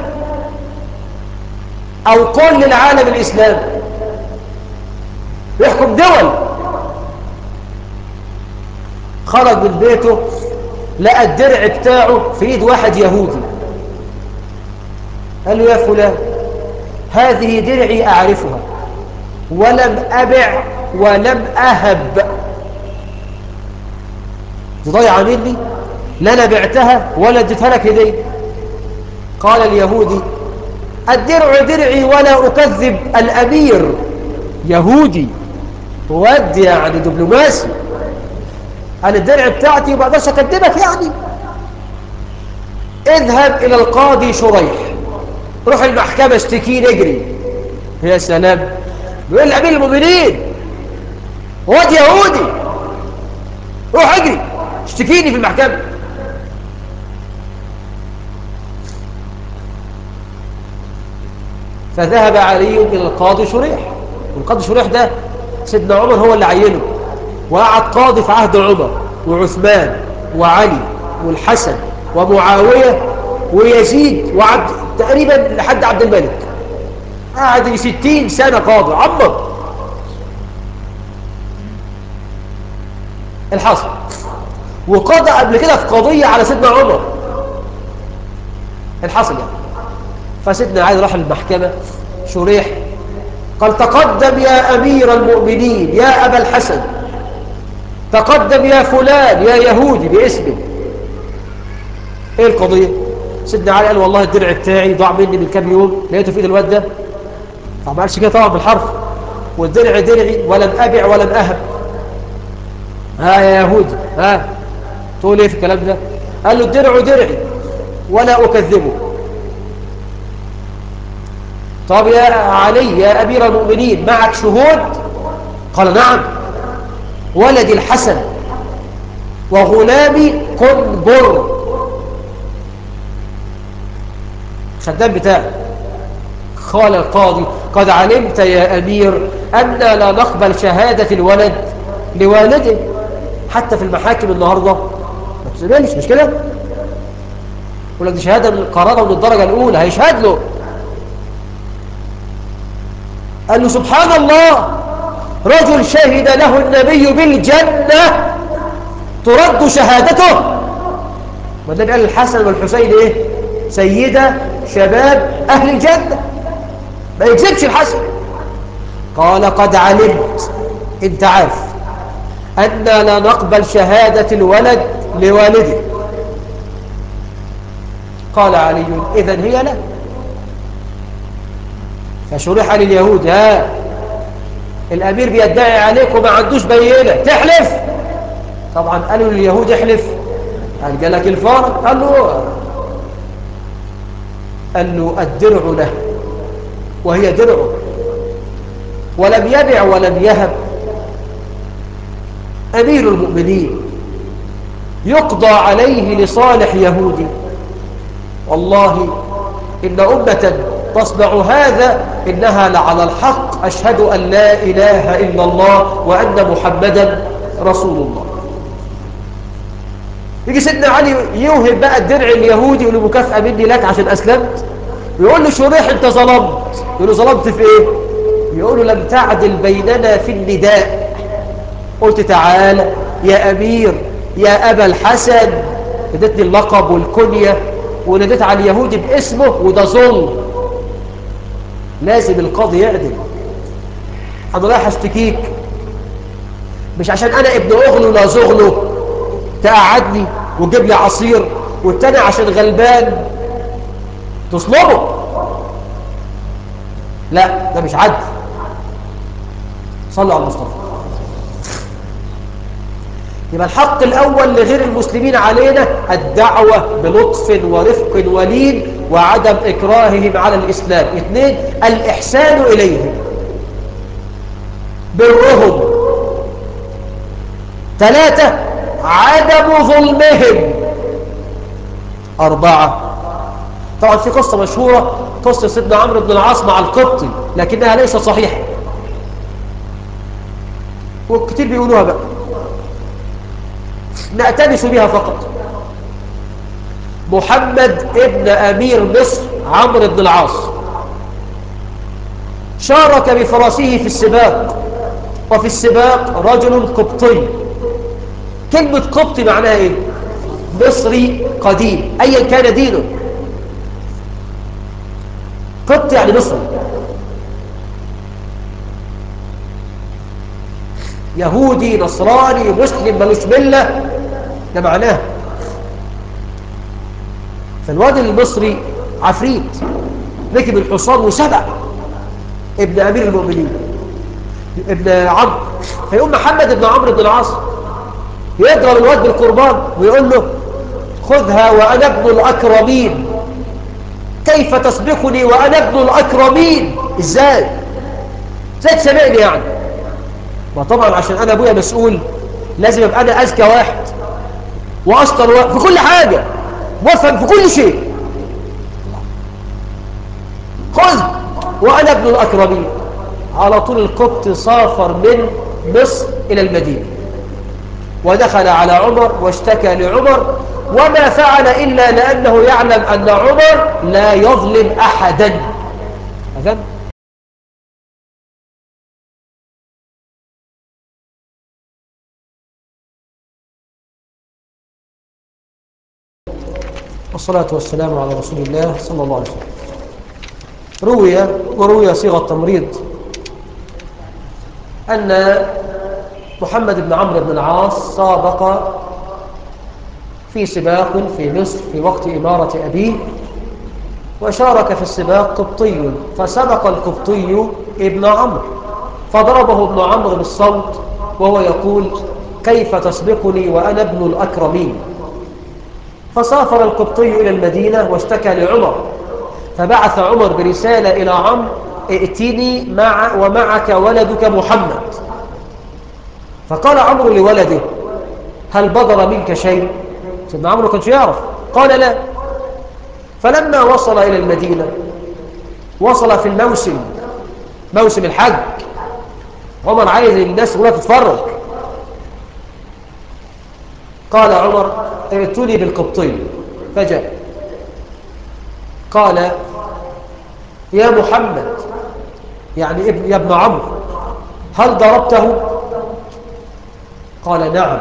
أو كل العالم الإسلامي، يحكم دول. خرج من بيته لقى الدرع بتاعه في ايد واحد يهودي، قال له: يا فلان، هذه درعي أعرفها ولم أبع ولم أهب، دي ضيعة مني، لا أنا بعتها ولا اديتها لك هدية. قال اليهودي: الدرع درعي ولا أكذب الأمير. يهودي ود يعني دبلوماسي، قال: الدرع بتاعتي وما اقدرش اكذبك يعني. اذهب إلى القاضي شريح، روح المحكمة اشتكيه نجري. يا سلام، بيقول لأمير المؤمنين: واد يهودي، روح اجري اشتكيني في المحكمة. فذهب علي إلى القاضي شريح، والقاضي شريح ده سيدنا عمر هو اللي عينه، وقعد قاضي في عهد عمر وعثمان وعلي والحسن ومعاوية ويزيد وعبد تقريبا لحد عبد الملك، قعد 60 سنة قاضي عمر. الحصل وقضى قبل كده في قضية على سيدنا عمر، الحصل يعني. فسيدنا علي راح المحكمة، شريح قال: تقدم يا أمير المؤمنين يا أبا الحسن، تقدم يا فلان يا يهودي باسمه. ايه القضية؟ سيدنا علي قال: والله الدرع بتاعي ضاع مني من كام يوم، لقيته في ايد الواد ده. طبعا ما قالش كده طبعا بالحرف، والدرع درعي ولم أبع ولم أهب. ها يا يهودي، ها تقول ايه في الكلام ده؟ قال له: الدرع درعي ولا أكذبه. طب يا علي يا أمير المؤمنين، معك شهود؟ قال: نعم، ولدي الحسن وغلامي قنبر. الخدام بتاعه. قال القاضي: قد علمت يا أمير أن لا نقبل شهادة الولد لوالده. حتى في المحاكم النهاردة ما تسمعش مش كده؟ يقول لك دي شهادة من القرارة من الدرجة الأولى، هيشهد له. قال له: سبحان الله، رجل شهد له النبي بالجنة ترد شهادته. والنبي قال الحسن والحسين ايه؟ سيدة شباب أهل الجنة، ما يكذبش الحسن. قال: قد علمت، انت عارف أن لا نقبل شهادة الولد لوالده. قال علي: إذن هي له. فشرح لليهود: ها الأمير بيدعي عليك وما عندوش بينة، تحلف؟ طبعا قالوا لليهود: احلف. قال: جالك الفارق؟ قال له الدرع له وهي درعه، ولم يبع ولم يهب. أمير المؤمنين يقضى عليه لصالح يهودي. والله إن أمة تصنع هذا إنها لعلى الحق. أشهد أن لا إله إلا الله وأن محمدا رسول الله. يجي سيدنا علي يوهب بقى الدرع اليهودي، يقول له مكافأة مني لك عشان أسلمت. يقول له شريح: أنت ظلمت. يقول له: ظلمت في إيه؟ يقول له: لم تعدل بيننا في النداء. قلت تعالى يا أمير يا أبا الحسن، ادتني اللقب والكنية، وناديت على اليهودي باسمه، وده ظلم. لازم القاضي يعدل. أنا رايح أشتكيك مش عشان أنا ابن أغلو لا زغلو تقعدني وتجيب لي عصير، والتاني عشان غلبان تصلبه. لا، ده مش عدل. صلوا على المصطفى. يبقى الحق الأول لغير المسلمين علينا الدعوة بلطف ورفق ولين وعدم إكراههم على الإسلام. 2، الإحسان إليهم برهم. 3، عدم ظلمهم. 4، طبعا في قصة مشهورة، قصة سيدنا عمرو بن العاص مع القبطي، لكنها ليست صحيحة وكتير بيقولوها بقى، نأتنس بها فقط. محمد ابن أمير مصر عمرو بن العاص شارك بفرسه في السباق، وفي السباق رجل قبطي. كلمة قبطي معناها ايه؟ مصري قديم، ايا كان دينه. قبطي يعني مصري. يهودي نصراني مسلم ملوش ملة، ده معناه. فالواد المصري عفريت ركب الحصان وسبق ابن أمير المؤمنين ابن عمرو. فيقوم محمد بن عمرو بن العاص يضرب الواد بالقربان ويقول له: خذها وأنا ابن الأكرمين. كيف تسبقني وأنا ابن الأكرمين؟ إزاي تسبقني يعني؟ وطبعا عشان أنا أبويا مسؤول لازم أبقى أنا أذكى واحد وأشطر واحد في كل حاجة وأفهم في كل شيء. خذ وأنا ابن الأكرمين. على طول القبط سافر من مصر إلى المدينة ودخل على عمر واشتكى لعمر، وما فعل إلا لأنه يعلم أن عمر لا يظلم أحدا. أذن؟ والصلاة والسلام على رسول الله صلى الله عليه وسلم. وروي صيغة تمريض أن محمد بن عمرو بن العاص سابق في سباق في مصر في وقت إمارة أبيه، وشارك في السباق قبطي، فسبق القبطي ابن عمرو فضربه ابن عمرو بالصوت وهو يقول: كيف تسبقني وأنا ابن الأكرمين؟ فسافر القبطي إلى المدينة واشتكى لعمر، فبعث عمر برسالة إلى عمرو: ائتني ومعك ولدك محمد. فقال عمرو لولده: هل بدر منك شيء؟ سيدنا عمرو كانش يعرف. قال: لا. فلما وصل إلى المدينة وصل في الموسم، موسم الحج. عمر عايز الناس كلها تتفرج. قال عمر ائتوني بالقبطي، فجاء قال يا محمد، يعني يا ابن عمرو، هل ضربته؟ قال نعم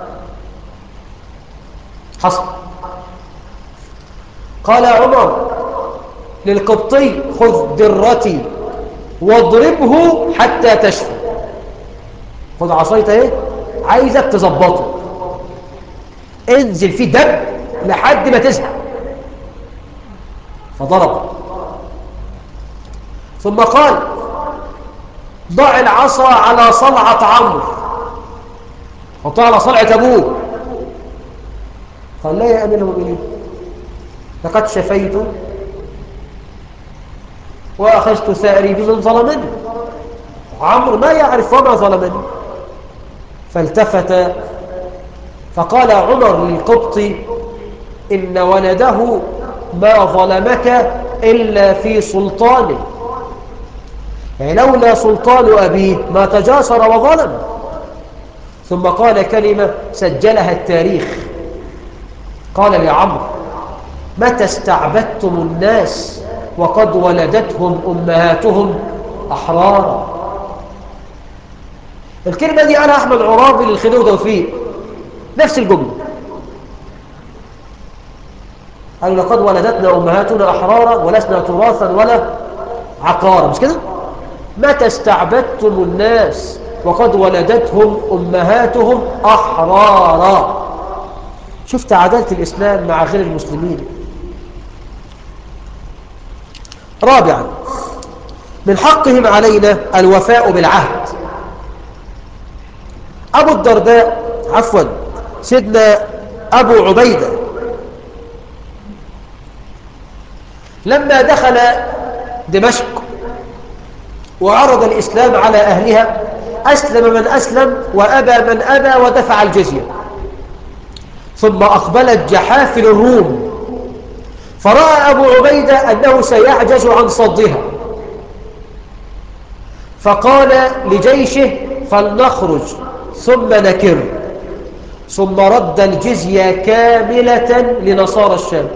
حصل. قال عمر للقبطي خذ درتي واضربه حتى تشفى. خذ عصايته ايه، عايزك تظبطه، انزل فيه دب لحد ما تزهق. فضربه، ثم قال ضع العصا على صلعة عمرو، حطها على صلعة أبوه. قال لا يا أمير المؤمنين، لقد شفيت وأخذت ثأري بمن ظلمني، عمرو ما يعرف وما ظلمني. فالتفت فقال عمر للقبطي إن ولده ما ظلمك إلا في سلطانه، يعني لولا سلطان أبيه ما تجاسر وظلم. ثم قال كلمة سجلها التاريخ، قال لعمرو متى استعبدتم الناس وقد ولدتهم أمهاتهم أحرارا. الكلمة دي قالها أحمد عرابي للخديوي توفيق، نفس الجملة. قالوا لقد ولدتنا أمهاتنا أحرارا ولسنا تراثا ولا عقارا، مش كده؟ متى استعبدتم الناس وقد ولدتهم أمهاتهم أحرارا. شفت عدالة الإسلام مع غير المسلمين. رابعا، من حقهم علينا الوفاء بالعهد. أبو الدرداء سيدنا أبو عبيدة لما دخل دمشق وعرض الإسلام على أهلها أسلم من أسلم وأبى من أبى ودفع الجزية. ثم أقبلت جحافل الروم، فرأى أبو عبيدة أنه سيعجز عن صدها، فقال لجيشه فلنخرج ثم نكر، ثم رد الجزية كاملة لنصارى الشام.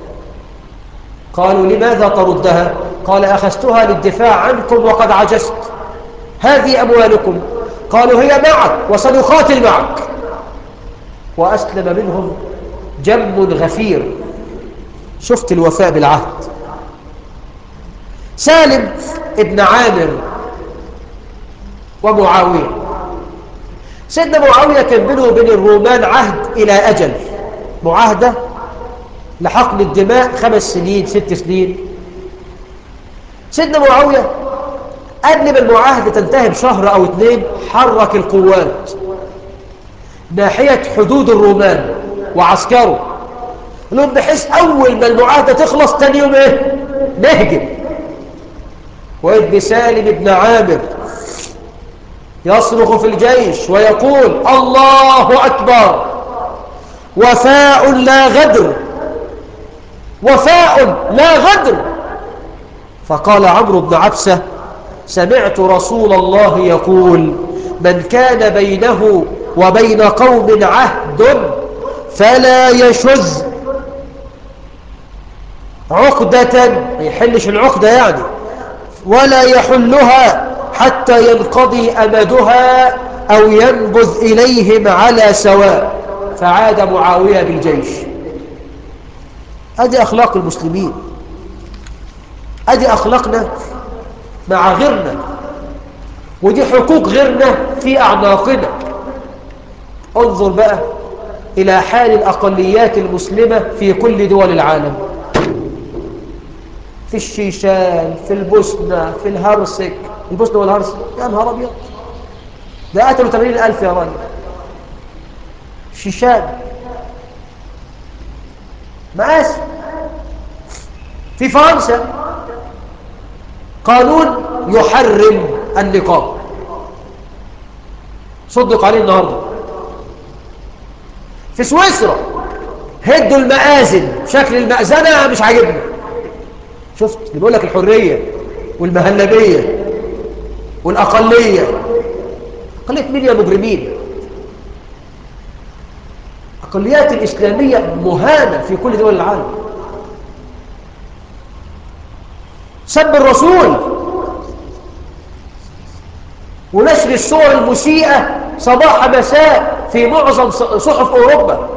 قالوا لماذا تردها؟ قال أخذتها للدفاع عنكم وقد عجزت، هذه أموالكم. قالوا هي معك وسنقاتل معك. وأسلم منهم جم غفير. شفت الوفاء بالعهد. سالم ابن عامر ومعاوية. سيدنا معاوية كان بينه وبين الرومان عهد إلى أجل، معاهدة لحقن الدماء 5 سنين 6 سنين. سيدنا معاوية قبل ما المعاهدة تنتهي بشهر أو 2 حرك القوات ناحية حدود الرومان وعسكره لهم، بحيث أول ما المعاهدة تخلص تاني يوم إيه؟ نهجم. وإذ بسالم ابن عامر يصرخ في الجيش ويقول الله أكبر، وفاء لا غدر، وفاء لا غدر. فقال عمرو بن عبسة سمعت رسول الله يقول من كان بينه وبين قوم عهد فلا يشذ عقدة، ما يحلش العقدة يعني، ولا يحلها حتى ينقضي أمدها أو ينبذ إليهم على سواء. فعاد معاوية بالجيش. هذه أخلاق المسلمين، هذه أخلاقنا مع غيرنا، ودي حقوق غيرنا في أعناقنا. انظر بقى إلى حال الأقليات المسلمة في كل دول العالم، في الشيشان، في البوسنة، في الهرسك. البوسنة والهرسك يا نهار أبيض، ده قتلوا 80,000 يا راجل. الشيشان مآسي. في فرنسا قانون يحرم النقاب، صدق عليه النهارده. في سويسرا هدوا المآذن، شكل المأذنة مش عاجبنا. شفت اللي بيقول لك الحرية والمهلبية والأقلية. أقلية مين يا مجرمين؟ أقليات الإسلامية مهانة في كل دول العالم. سب الرسول ونشر الصور المسيئة صباح مساء في معظم صحف أوروبا.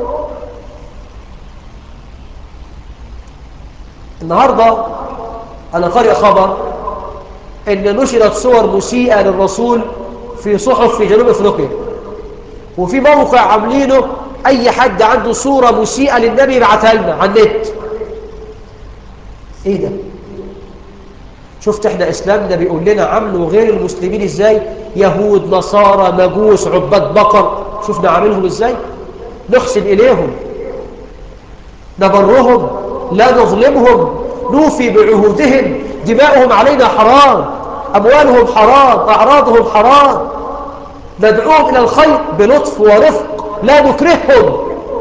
النهاردة أنا قارئ خبر إن نشرت صور مسيئة للرسول في صحف في جنوب أفريقيا، وفي موقع عاملينه أي حد عنده صورة مسيئة للنبي يبعتها لنا على النت. إيه ده؟ شفت إحنا إسلامنا بيقول لنا عملوا غير المسلمين إزاي؟ يهود، نصارى، مجوس، عباد بقر، شفنا عاملهم إزاي؟ نحسن إليهم، نبرهم، لا نظلمهم، نوفي بعهودهم. دماؤهم علينا حرام، أموالهم حرام، أعراضهم حرام. ندعوهم إلى الخير بلطف ورفق، لا نكرههم.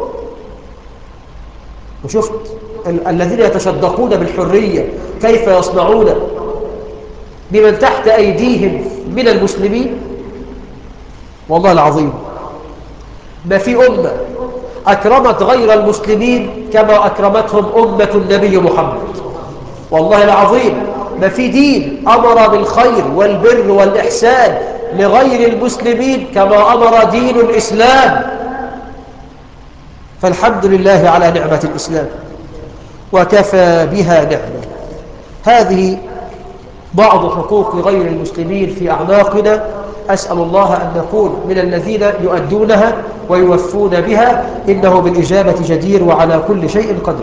وشفت الذين يتشدقون بالحرية كيف يصنعون بمن تحت أيديهم من المسلمين. والله العظيم ما في أمة أكرمت غير المسلمين كما أكرمتهم أمة النبي محمد. والله العظيم ما في دين أمر بالخير والبر والإحسان لغير المسلمين كما أمر دين الإسلام. فالحمد لله على نعمة الإسلام وكفى بها نعمة. هذه بعض حقوق غير المسلمين في أعناقنا. أسأل الله أن نكون من الذين يؤدونها ويوفون بها، إنه بالإجابة جدير وعلى كل شيء قدير.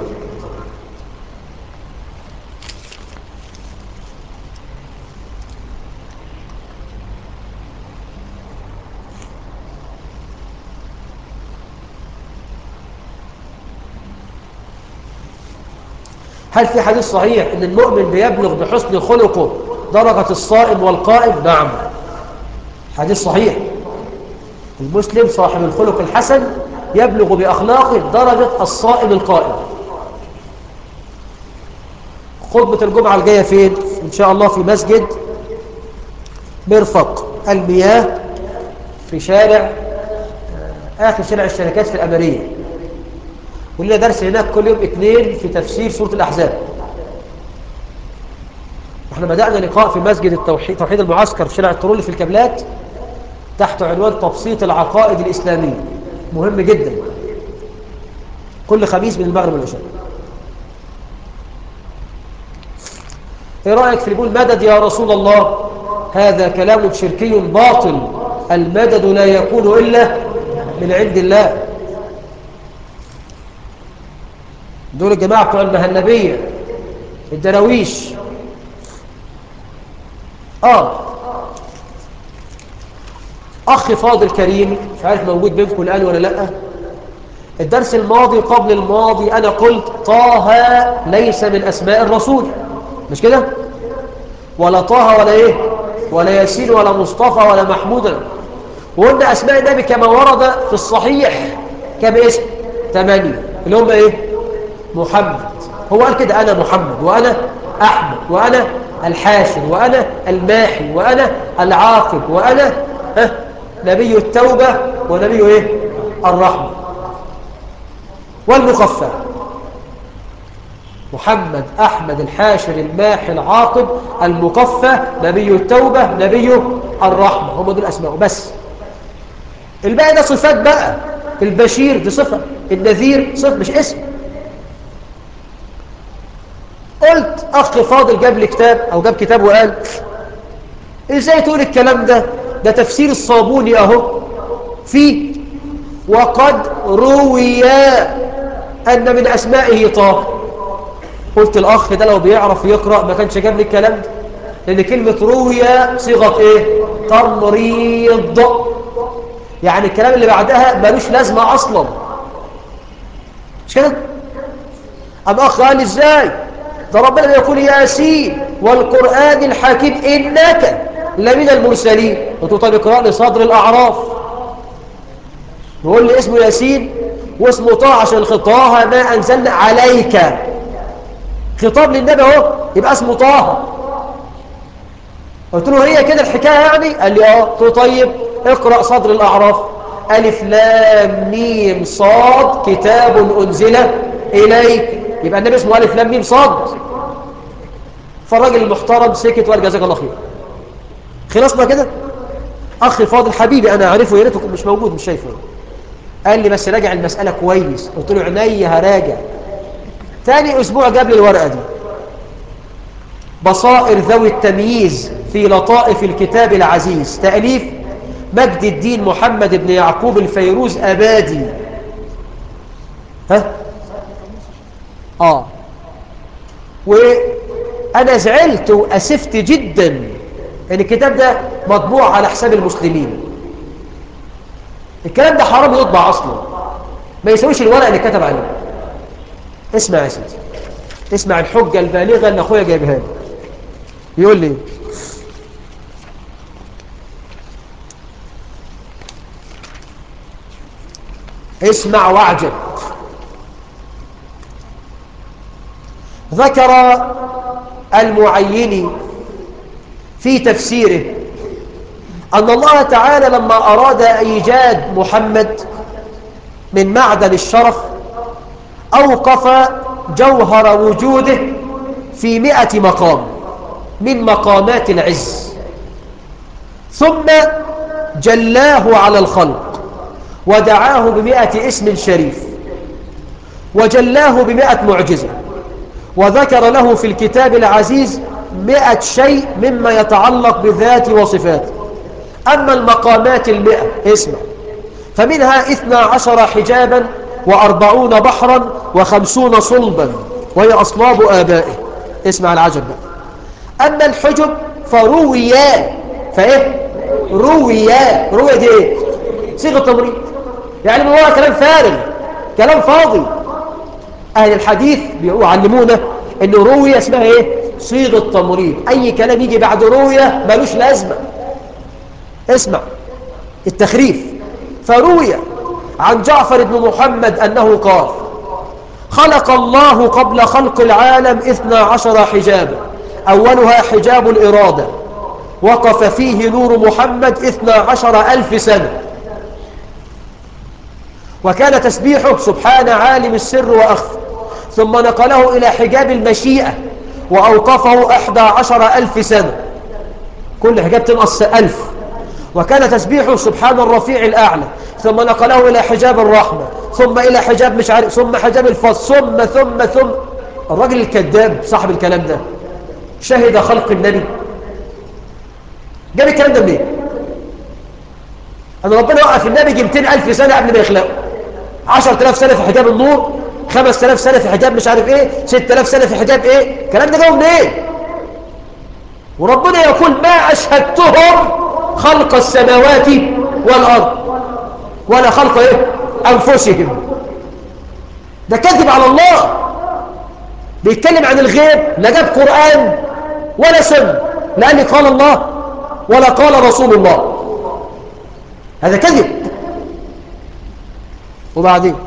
هل في حديث صحيح أن المؤمن بيبلغ بحسن خلقه درجة الصائم والقائم؟ نعم، حديث صحيح. المسلم صاحب الخلق الحسن يبلغ بأخلاقه درجة الصائم القائم. خطبة الجمعة الجاية فين؟ إن شاء الله في مسجد مرفق المياه في شارع آخر شارع الشركات في الأمرية. ولنا درس هناك كل يوم 2 في تفسير سورة الأحزاب. احنا بدأنا لقاء في مسجد التوحيد توحيد المعسكر في شارع الطرول في الكابلات تحت عنوان تبسيط العقائد الإسلامية. مهم جدا، كل خميس من المغرب والعشاء. ايه رأيك في اللي بيقول مدد يا رسول الله؟ هذا كلام شركي باطل. المدد لا يكون إلا من عند الله. دول الجماعة بتوع المهلبية الدراويش. أخي فاضل كريم، مش عارف موجود بينكم الآن ولا لأ. الدرس الماضي قبل الماضي أنا قلت طه ليس من أسماء الرسول، مش كده؟ ولا طه ولا إيه، ولا ياسين ولا مصطفى ولا محمود. وقلنا أسماء النبي كما ورد في الصحيح كم اسم؟ 8 اللي هم إيه؟ محمد. هو قال كده أنا محمد، وأنا أحمد، وأنا الحاشر، وأنا الماحي، وأنا العاقب، وأنا نبي التوبة، ونبي إيه؟ الرحمة والمخفى. محمد، أحمد، الحاشر، الماحي، العاقب، المكفى، نبي التوبة، نبي الرحمة. هم دول أسماء بس. الباقي ده صفات بقى. البشير دي صفة، النذير صفة مش اسم. قلت أخ فاضل جاب لي كتاب أو جاب كتاب وقال إزاي تقول الكلام ده؟ ده تفسير الصابوني أهو فيه وقد روي أن من أسمائه طه. قلت الأخ ده لو بيعرف يقرأ ما كانش جاب لي الكلام ده، لأن كلمة روي صيغة إيه؟ تمريض. يعني الكلام اللي بعدها ملوش لازمة أصلا، مش كده؟ أما أخ قال إزاي؟ ده ربنا يقول ياسين والقرآن الحكيم إنك لمن المرسلين. قلت له طيب اقرأ لي صدر الأعراف. يقول لي اسمه ياسين واسمه طه عشان طه ما أنزلنا عليك، خطاب للنبي اهو، يبقى اسمه طه. قلت له هي كده الحكاية يعني؟ قال لي قلت له طيب اقرأ صدر الأعراف، ألف لام ميم صاد كتاب أنزل إليك، يبقى النبي اسمه ألف لام ميم صاد. فالراجل المحترم سكت وقال جزاك الله خير. خلصنا كده. أخي فاضل حبيبي أنا أعرفه، يا ريته مش موجود مش شايفه. قال لي بس راجع المسألة كويس. قلت له عينيا هراجع. ثاني أسبوع جاب لي الورقة دي، بصائر ذوي التمييز في لطائف الكتاب العزيز، تأليف مجد الدين محمد بن يعقوب الفيروز أبادي. ها؟ وأنا زعلت وأسفت جدا أن الكتاب ده مطبوع على حساب المسلمين. الكلام ده حرام يطبع أصلا، ما يسويش الورق اللي كتب عليه. اسمع يا سيدي، اسمع الحجة البالغة اللي أخويا جايبها لي. يقول لي اسمع واعجب. ذكر المعيني في تفسيره أن الله تعالى لما أراد إيجاد محمد من معدن الشرف أوقف جوهر وجوده في 100 مقام من مقامات العز، ثم جلاه على الخلق ودعاه ب100 اسم شريف، وجلاه ب100 معجزة، وذكر له في الكتاب العزيز 100 شيء مما يتعلق بذات وصفاته. أما المقامات 100 اسمع، فمنها 12 حجابا و40 بحرا و50 صلبا وهي أصلاب آبائه. اسمع العجب بقى. أما الحجب فرويا، فإيه؟ رويا دي إيه؟ صيغة تمريض، يعني من وراء كلام فارغ، كلام فاضي. أهل الحديث بيعلمونا إن روية اسمها إيه؟ صيغة تمريض. أي كلام يجي بعد روية ملوش لازمة. اسمع التخريف. فروي عن جعفر بن محمد أنه قال: خلق الله قبل خلق العالم 12 حجابا، أولها حجاب الإرادة، وقف فيه نور محمد 12,000 سنة، وكان تسبيحه سبحان عالم السر وأخفى، ثم نقله إلى حجاب المشيئة وأوقفه 11,000 سنة، كل حجاب تنقص 1000، وكان تسبيحه سبحان الرفيع الأعلى، ثم نقله إلى حجاب الرحمة، ثم إلى حجاب مش عارف، ثم حجاب الفصل، ثم الراجل الكذاب صاحب الكلام ده شهد خلق النبي. جاب الكلام ده منين؟ أن ربنا وقف النبي 200,000 سنة قبل ما يخلقه، 10,000 سنة في حجاب النور، 5,000 سنة في حجاب مش عارف ايه، 6,000 سنة في حجاب ايه. الكلام ده جاي منين؟ وربنا يقول: ما أشهدتهم خلق السماوات والأرض ولا خلق ايه أنفسهم. ده كذب على الله، بيتكلم عن الغيب، لا جاب قرآن ولا سنة، لأن قال الله ولا قال رسول الله. هذا كذب. وبعدين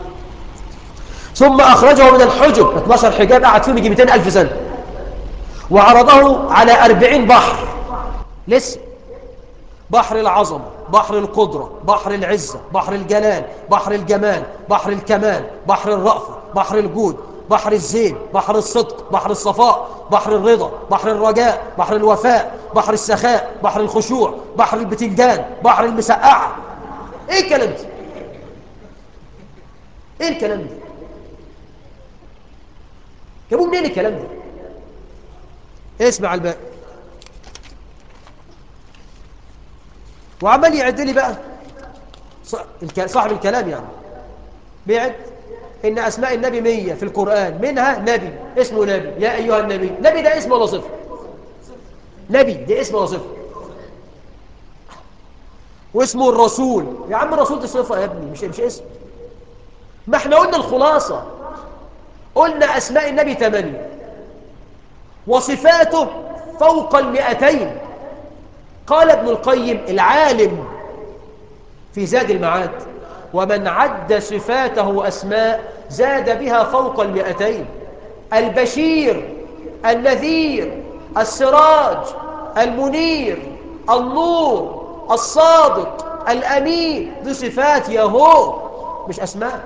ثم أخرجه من الحجب 12 حجاب قعد فيهم يجي 200,000 سنة، وعرضه على 40 بحر. لسه بحر العظمة، بحر القدرة، بحر العزة، بحر الجلال، بحر الجمال، بحر الكمال، بحر الرأفة، بحر الجود، بحر الزين، بحر الصدق، بحر الصفاء، بحر الرضا، بحر الرجاء، بحر الوفاء، بحر السخاء، بحر الخشوع، بحر البتنجان، بحر المسقعة. ايه الكلام ده؟ ايه الكلام ده؟ جابوه منين الكلام ده؟ اسمع الباقي. وعمال يعد لي بقى صاحب الكلام يعني بيعد إن أسماء النبي 100 في القرآن، منها نبي اسمه نبي، يا أيها النبي. نبي ده اسم ولا صفة؟ نبي ده اسم ولا صفة؟ واسمه الرسول. يا عم الرسول دي صفة يا ابني، مش اسم. ما احنا قلنا الخلاصة، قلنا أسماء النبي 8 وصفاته فوق 200. قال ابن القيم العالم في زاد المعاد: ومن عد صفاته أسماء زاد بها فوق 200. البشير، النذير، السراج، المنير، النور، الصادق، الأمين، دي صفات يهو مش أسماء.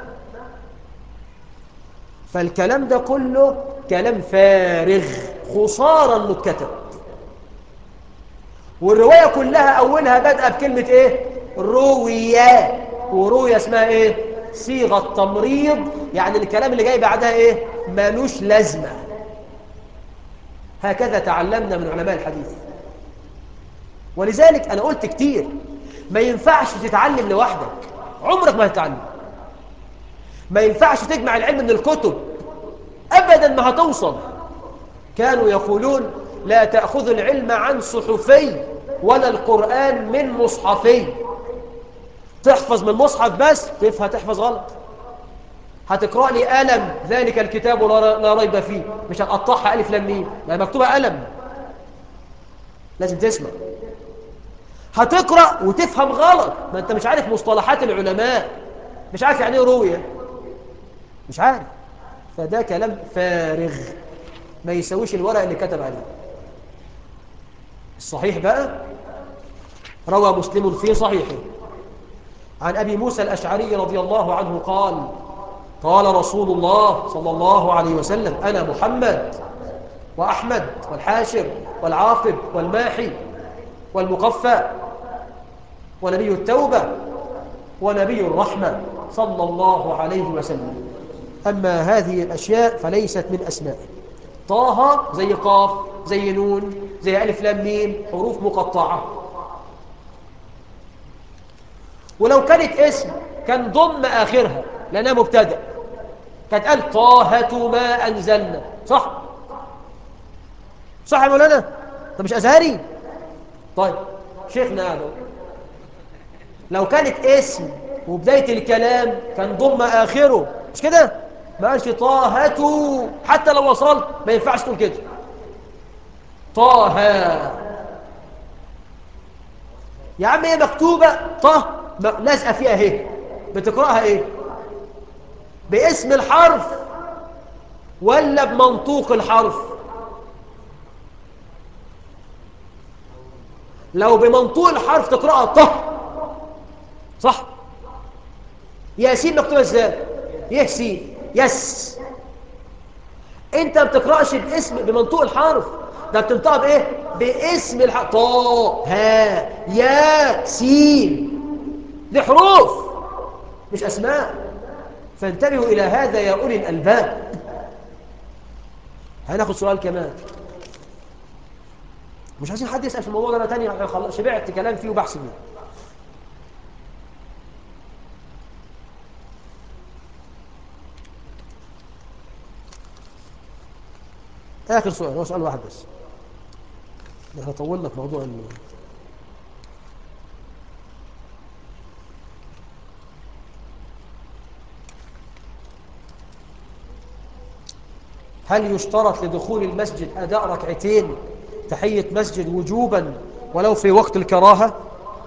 فالكلام ده كله كلام فارغ، خسارة انه اتكتب. والرواية كلها أولها بدأ بكلمة إيه؟ روية. وروية اسمها إيه؟ صيغة تمريض، يعني الكلام اللي جاي بعدها إيه؟ مالوش لازمة. هكذا تعلمنا من علماء الحديث. ولذلك أنا قلت كتير ما ينفعش تتعلم لوحدك، عمرك ما هتتعلم. ما ينفعش تجمع العلم من الكتب، أبدا ما هتوصل. كانوا يقولون لا تأخذ العلم عن صحفي ولا القرآن من مصحفي. تحفظ من مصحف بس هتحفظ غلط. هتقرأ لي ألم ذلك الكتاب لا ريب فيه، مش هتقطعها ألف لام ميم، ما مكتوبة ألم، لازم تسمع. هتقرأ وتفهم غلط، ما أنت مش عارف مصطلحات العلماء، مش عارف يعني ايه رؤية، مش عارف. فده كلام فارغ ما يسويش الورق اللي كتب عليه. الصحيح بقى روى مسلم في صحيحه عن أبي موسى الأشعري رضي الله عنه قال قال رسول الله صلى الله عليه وسلم أنا محمد وأحمد والحاشر والعاقب والماحي والمقفى ونبي التوبة ونبي الرحمة صلى الله عليه وسلم. أما هذه الأشياء فليست من أسمائه. طه زي قاف زي نون زي ألف لام ميم، حروف مقطعة. ولو كانت اسم كان ضم آخرها لأنها مبتدأ، كانت قال طه ما أنزلنا، صح؟ صح يا مولانا؟ طب مش أزهري؟ طيب شيخنا هذا لو كانت اسم وبداية الكلام كان ضم آخره، مش كده؟ ما قالش طه، حتى لو وصلت ما ينفعش تقول كده طه. يا عم هي مكتوبة طه لازقة فيها اهي، بتقرأها ايه؟ باسم الحرف ولا بمنطوق الحرف؟ لو بمنطوق الحرف تقرأها طه، صح؟ ياسين مكتوبة ازاي؟ ياسين، يس. انت ما بتقرأش باسم بمنطوق الحرف، ده بتنطقها بايه؟ باسم الحرف. طه ها يا سين، دي حروف مش اسماء. فانتبهوا الى هذا يا اولي الالباب. هناخد سؤال كمان، مش عايزين حد يسأل في الموضوع ده، انا تاني خلاص شبعت كلام فيه وبحث فيه. آخر سؤال، هو سؤال واحد بس، احنا طولنا في موضوع هل يشترط لدخول المسجد أداء ركعتين تحية مسجد وجوبا ولو في وقت الكراهة؟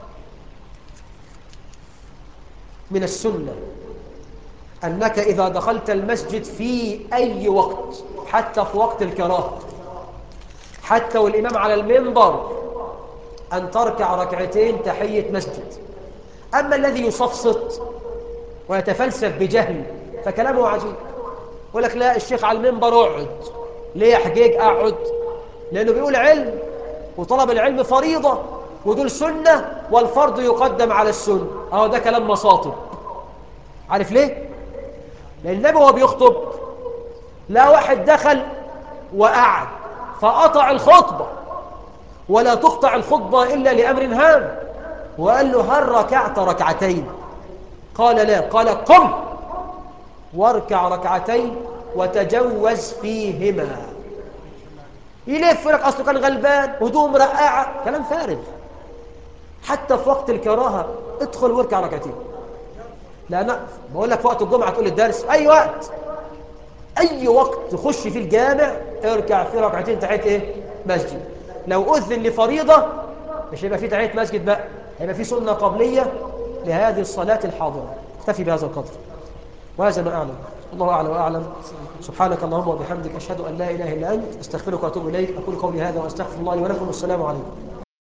من السنة أنك إذا دخلت المسجد في أي وقت، حتى في وقت الكراهة، حتى والإمام على المنبر، أن تركع ركعتين تحية مسجد. أما الذي يصفصط ويتفلسف بجهل فكلامه عجيب، يقول لك لا الشيخ على المنبر اقعد. ليه يا حجيج اقعد؟ لأنه بيقول علم، وطلب العلم فريضة، ودول سنة، والفرض يقدم على السنة. اهو ده كلام مساطب. عارف ليه؟ لأن النبي وهو بيخطب لا واحد دخل وقعد فقطع الخطبة، ولا تقطع الخطبة إلا لأمر هام، وقال له هل ركعت ركعتين؟ قال لا، قال قم واركع ركعتين وتجوز فيهما. يلف لك أصله كان غلبان هدوم رقاعة، كلام فارغ. حتى في وقت الكراهة ادخل واركع ركعتين. لا بقول لك في وقت الجمعة تقول الدرس، أي وقت، أي وقت تخش في الجامع اركع في ركعتين تحية إيه؟ مسجد. لو أذن لفريضة مش هيبقى في تحية مسجد بقى، هيبقى في سنة قبلية لهذه الصلاة الحاضرة. اكتفي بهذا القدر، وهذا ما أعلم. الله أعلى وأعلم. سبحانك اللهم وبحمدك، أشهد أن لا إله إلا أنت، أستغفرك وأتوب إليك. أقول قولي هذا وأستغفر الله لي ولكم، والسلام عليكم.